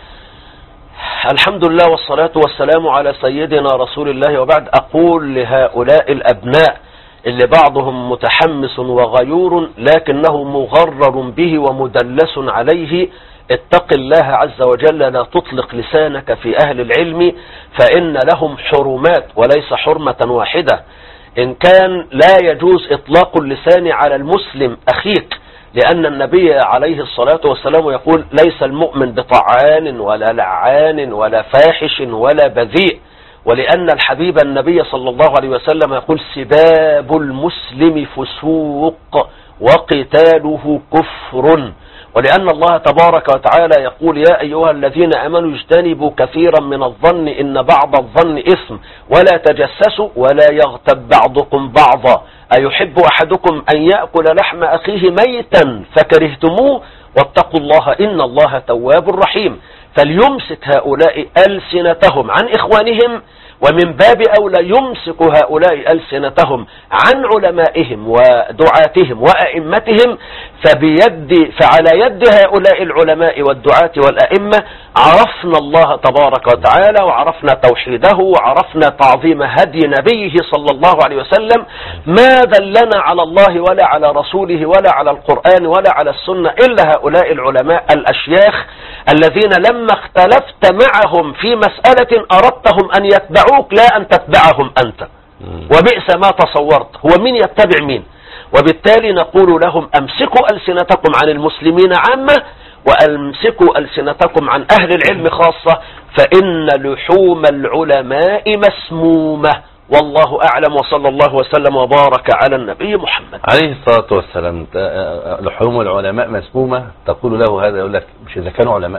S3: الحمد لله والصلاة والسلام على سيدنا رسول الله، وبعد أقول لهؤلاء الأبناء اللي بعضهم متحمس وغيور لكنه مغرر به ومدلس عليه، اتق الله عز وجل، لا تطلق لسانك في أهل العلم فإن لهم حرمات وليس حرمة واحدة. إن كان لا يجوز إطلاق اللسان على المسلم أخيك، لأن النبي عليه الصلاة والسلام يقول ليس المؤمن بطعان ولا لعان ولا فاحش ولا بذيء، ولأن الحبيب النبي صلى الله عليه وسلم يقول سباب المسلم فسوق وقتاله كفر، ولأن الله تبارك وتعالى يقول يا أيها الذين آمنوا اجتنبوا كثيرا من الظن إن بعض الظن إثم ولا تجسسوا ولا يغتب بعضكم بعضا أيحب أحدكم أن يأكل لحم أخيه ميتا فكرهتموه واتقوا الله إن الله تواب رحيم. فليمسك هؤلاء ألسنتهم عن إخوانهم، ومن باب أولى يمسك هؤلاء ألسنتهم عن علمائهم ودعاتهم وأئمتهم. فبيد فعلى يد هؤلاء العلماء والدعاة والأئمة عرفنا الله تبارك وتعالى، وعرفنا توحيده، وعرفنا تعظيم هدي نبيه صلى الله عليه وسلم. ما دلنا على الله ولا على رسوله ولا على القرآن ولا على السنة إلا هؤلاء العلماء الأشياخ الذين لما اختلفت معهم في مسألة أردتهم أن يتبعوك لا أن تتبعهم أنت، وبئس ما تصورت. هو مين يتبع مين؟ وبالتالي نقول لهم أمسكوا ألسنتكم عن المسلمين عامة، وأمسكوا ألسنتكم عن أهل العلم خاصة، فإن لحوم العلماء مسمومة، والله أعلم، وصلى الله وسلم وبارك على النبي محمد
S2: عليه الصلاة والسلام. لحوم العلماء مسمومة تقول له هذا، يقول لك مش إذا كانوا علماء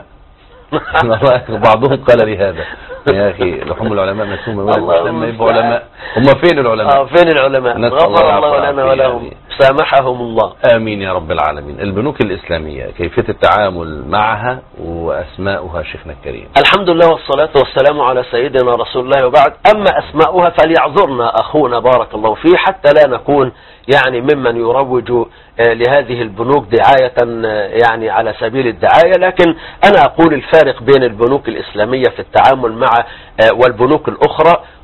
S2: بعضهم قال لي هذا يا أخي لحوم العلماء مسمومة، لما يبقوا علماء هم فين العلماء؟
S3: آه فين العلماء؟ غفر الله لنا ولهم، سامحهم الله،
S2: آمين يا رب العالمين. البنوك الإسلامية كيفية التعامل معها وأسماؤها شيخنا الكريم؟
S3: الحمد لله والصلاة والسلام على سيدنا رسول الله، وبعد. أما أسماؤها فليعذرنا أخونا بارك الله فيه حتى لا نكون يعني ممن يروج لهذه البنوك دعاية يعني على سبيل الدعاية. لكن أنا أقول الفارق بين البنوك الإسلامية في التعامل مع والبنوك الأخرى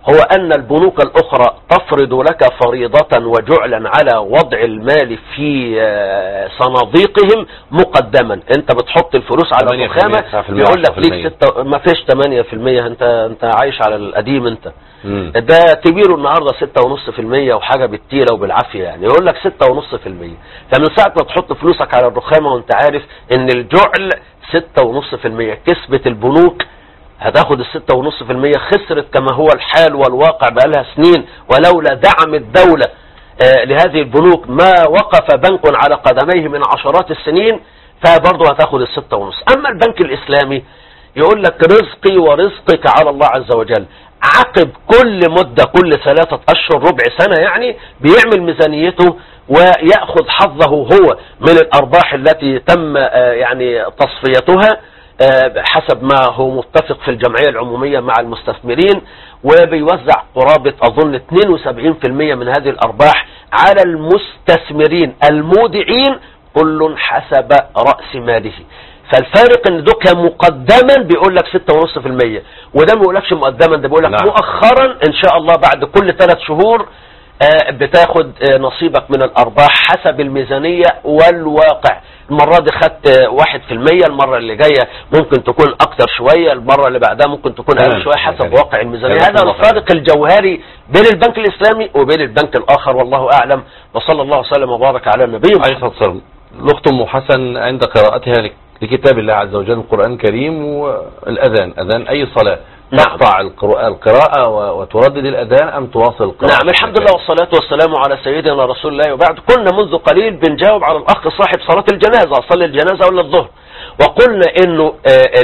S3: هو أن البنوك الأخرى تفرض لك فريضة وجعلا على وضع المال في صناديقهم مقدما. انت بتحط الفلوس على الرخامة بيقول لك ليك ستة، ما فيش ثمانية في المية، انت انت عايش على القديم. انت مم. ده كبيره النهاردة ستة ونص في المية وحاجة بالتيلة وبالعافية، يعني يقول لك ستة ونص في المية. فمن ساعة ما تحط فلوسك على الرخامة وانت عارف ان الجعل ستة ونص في المية، كسبة البنوك هتاخد الستة ونص في المية، خسرت كما هو الحال والواقع بقالها سنين، ولولا دعم الدولة آه لهذه البنوك ما وقف بنك على قدميه من عشرات السنين، فبرضه هتاخد الستة ونص. اما البنك الاسلامي يقول لك رزقي ورزقك على الله عز وجل، عقب كل مدة كل ثلاثة اشهر ربع سنة يعني بيعمل ميزانيته ويأخذ حظه هو من الارباح التي تم آه يعني تصفيتها حسب ما هو متفق في الجمعية العمومية مع المستثمرين، وبيوزع قرابة أظن اثنين وسبعين في المية من هذه الأرباح على المستثمرين المودعين كل حسب رأس ماله. فالفارق ان دوكا مقدما بيقول لك ستة ونص في المية، وده ما بيقولكش مقدما، ده بيقول لك مؤخرا ان شاء الله بعد كل ثلاث شهور بتاخد نصيبك من الأرباح حسب الميزانية والواقع. المرة دي خدت واحد في المية، المرة اللي جاية ممكن تكون أكتر شوية، المرة اللي بعدها ممكن تكون أقل شوية حسب واقع الميزانية. هذا الفارق الجوهري بين البنك الإسلامي وبين البنك الآخر، والله أعلم. وصلى الله وسلم وبارك على النبي محمد.
S2: الأخت أم حسن عند قراءتها لكتاب الله عز وجل القرآن الكريم والأذان، أذان أي صلاة، تقطع القراءة وتردد الأذان أم تواصل القراءة؟
S3: نعم، الحمد لله والصلاة والسلام على سيدنا رسول الله. وبعد كنا منذ قليل بنجاوب على الأخ صاحب صلاة الجنازة، أصلي الجنازة ولا الظهر، وقلنا إنه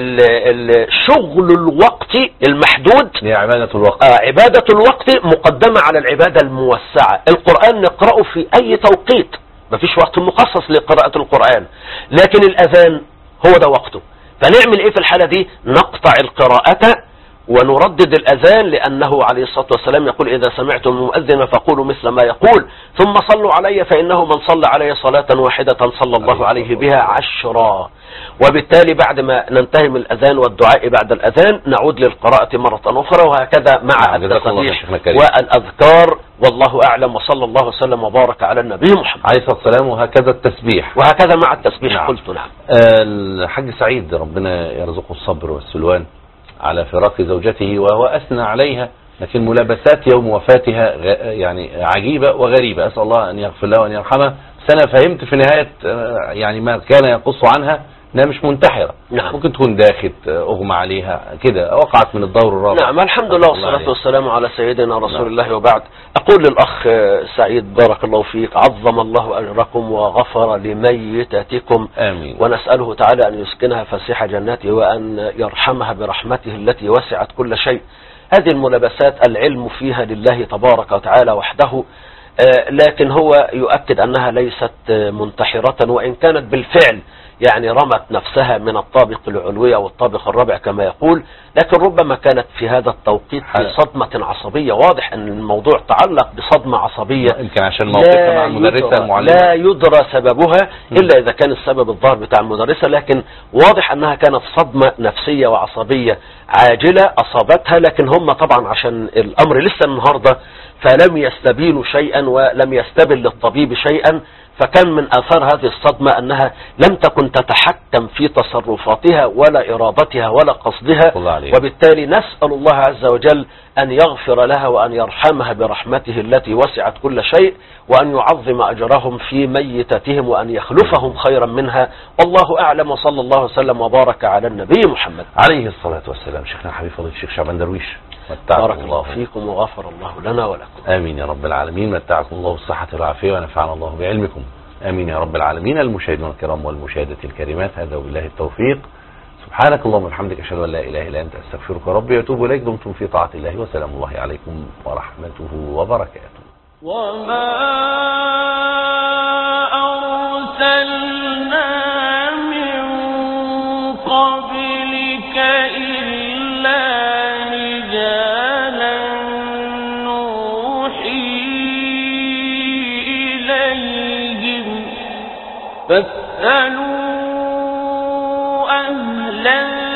S3: شغل الوقت المحدود
S2: هي عبادة الوقت.
S3: آه عبادة الوقت مقدمة على العبادة الموسعة. القرآن نقرأه في أي توقيت، مفيش وقت مخصص لقراءة القرآن، لكن الأذان هو ده وقته. فنعمل إيه في الحالة دي؟ نقطع القراءة ونردد الأذان، لأنه عليه الصلاة والسلام يقول إذا سمعتم المؤذن فقولوا مثل ما يقول، ثم صلوا علي فإنه من صلى علي صلاة واحدة صلى الله عليه بها عشرا. وبالتالي بعد ما ننتهي من الأذان والدعاء بعد الأذان نعود للقراءة مرة أخرى، وهكذا مع التسبيح والأذكار. والله أعلم، وصلى الله وسلم وبارك على النبي محمد
S2: عليه الصلاة والسلام. وهكذا التسبيح،
S3: وهكذا مع التسبيح. نعم. قلت نعم.
S2: آه الحاج سعيد ربنا يرزقه الصبر والسلوان على فراق زوجته، وهو أثنى عليها، لكن ملابسات يوم وفاتها يعني عجيبة وغريبة. أسأل الله أن يغفر لها وأن يرحمها. بس أنا فهمت في نهاية يعني ما كان يقص عنها انها مش منتحرة.
S3: نعم.
S2: ممكن تكون داخت، اغمى عليها كده، وقعت من الدور الرابع.
S3: نعم، الحمد لله والصلاة والسلام على سيدنا رسول نعم. الله. وبعد أقول للأخ سعيد بارك الله فيك، عظم الله أجركم وغفر لميتتكم.
S2: آمين.
S3: ونسأله تعالى أن يسكنها فسيح جناته وأن يرحمها برحمته التي وسعت كل شيء. هذه الملابسات العلم فيها لله تبارك وتعالى وحده، لكن هو يؤكد أنها ليست منتحرة، وإن كانت بالفعل يعني رمت نفسها من الطابق العلوي أو الطابق الرابع كما يقول، لكن ربما كانت في هذا التوقيت في صدمة عصبية. واضح أن الموضوع تعلق بصدمة عصبية،
S2: يمكن عشان موقفها مع المدرسة المعلمة
S3: لا يدرى سببها إلا إذا كان السبب الظاهر بتاع المدرسة، لكن واضح أنها كانت صدمة نفسية وعصبية عاجلة أصابتها. لكن هم طبعا عشان الأمر لسه النهاردة فلم يستبينوا شيئا ولم يستبن للطبيب شيئا، فكان من آثار هذه الصدمة أنها لم تكن تتحكم في تصرفاتها ولا إرادتها ولا قصدها، وبالتالي نسأل الله عز وجل أن يغفر لها وأن يرحمها برحمته التي وسعت كل شيء، وأن يعظم أجرهم في ميتتهم وأن يخلفهم خيرا منها. والله أعلم، وصلى الله وسلم وبارك على النبي محمد
S2: عليه الصلاة والسلام. شيخنا حبيب فضيلة الشيخ شعبان درويش،
S3: بارك الله فيكم وغفر الله لنا ولكم.
S2: آمين يا رب العالمين. متعكم الله بالصحة والعافية ونفعنا الله بعلمكم. آمين يا رب العالمين. المشاهدين الكرام والمشاهدات الكريمات، هذا وبالله التوفيق. سبحانك اللهم وبحمدك، أشهد أن لا إله إلا أنت، أستغفرك ربي وأتوب إليك. دمتم في طاعة الله، وسلام الله عليكم ورحمته وبركاته.
S1: وما أرسلنا من قبلك إلا رجالا نوحي إليهم فاسألوا أهل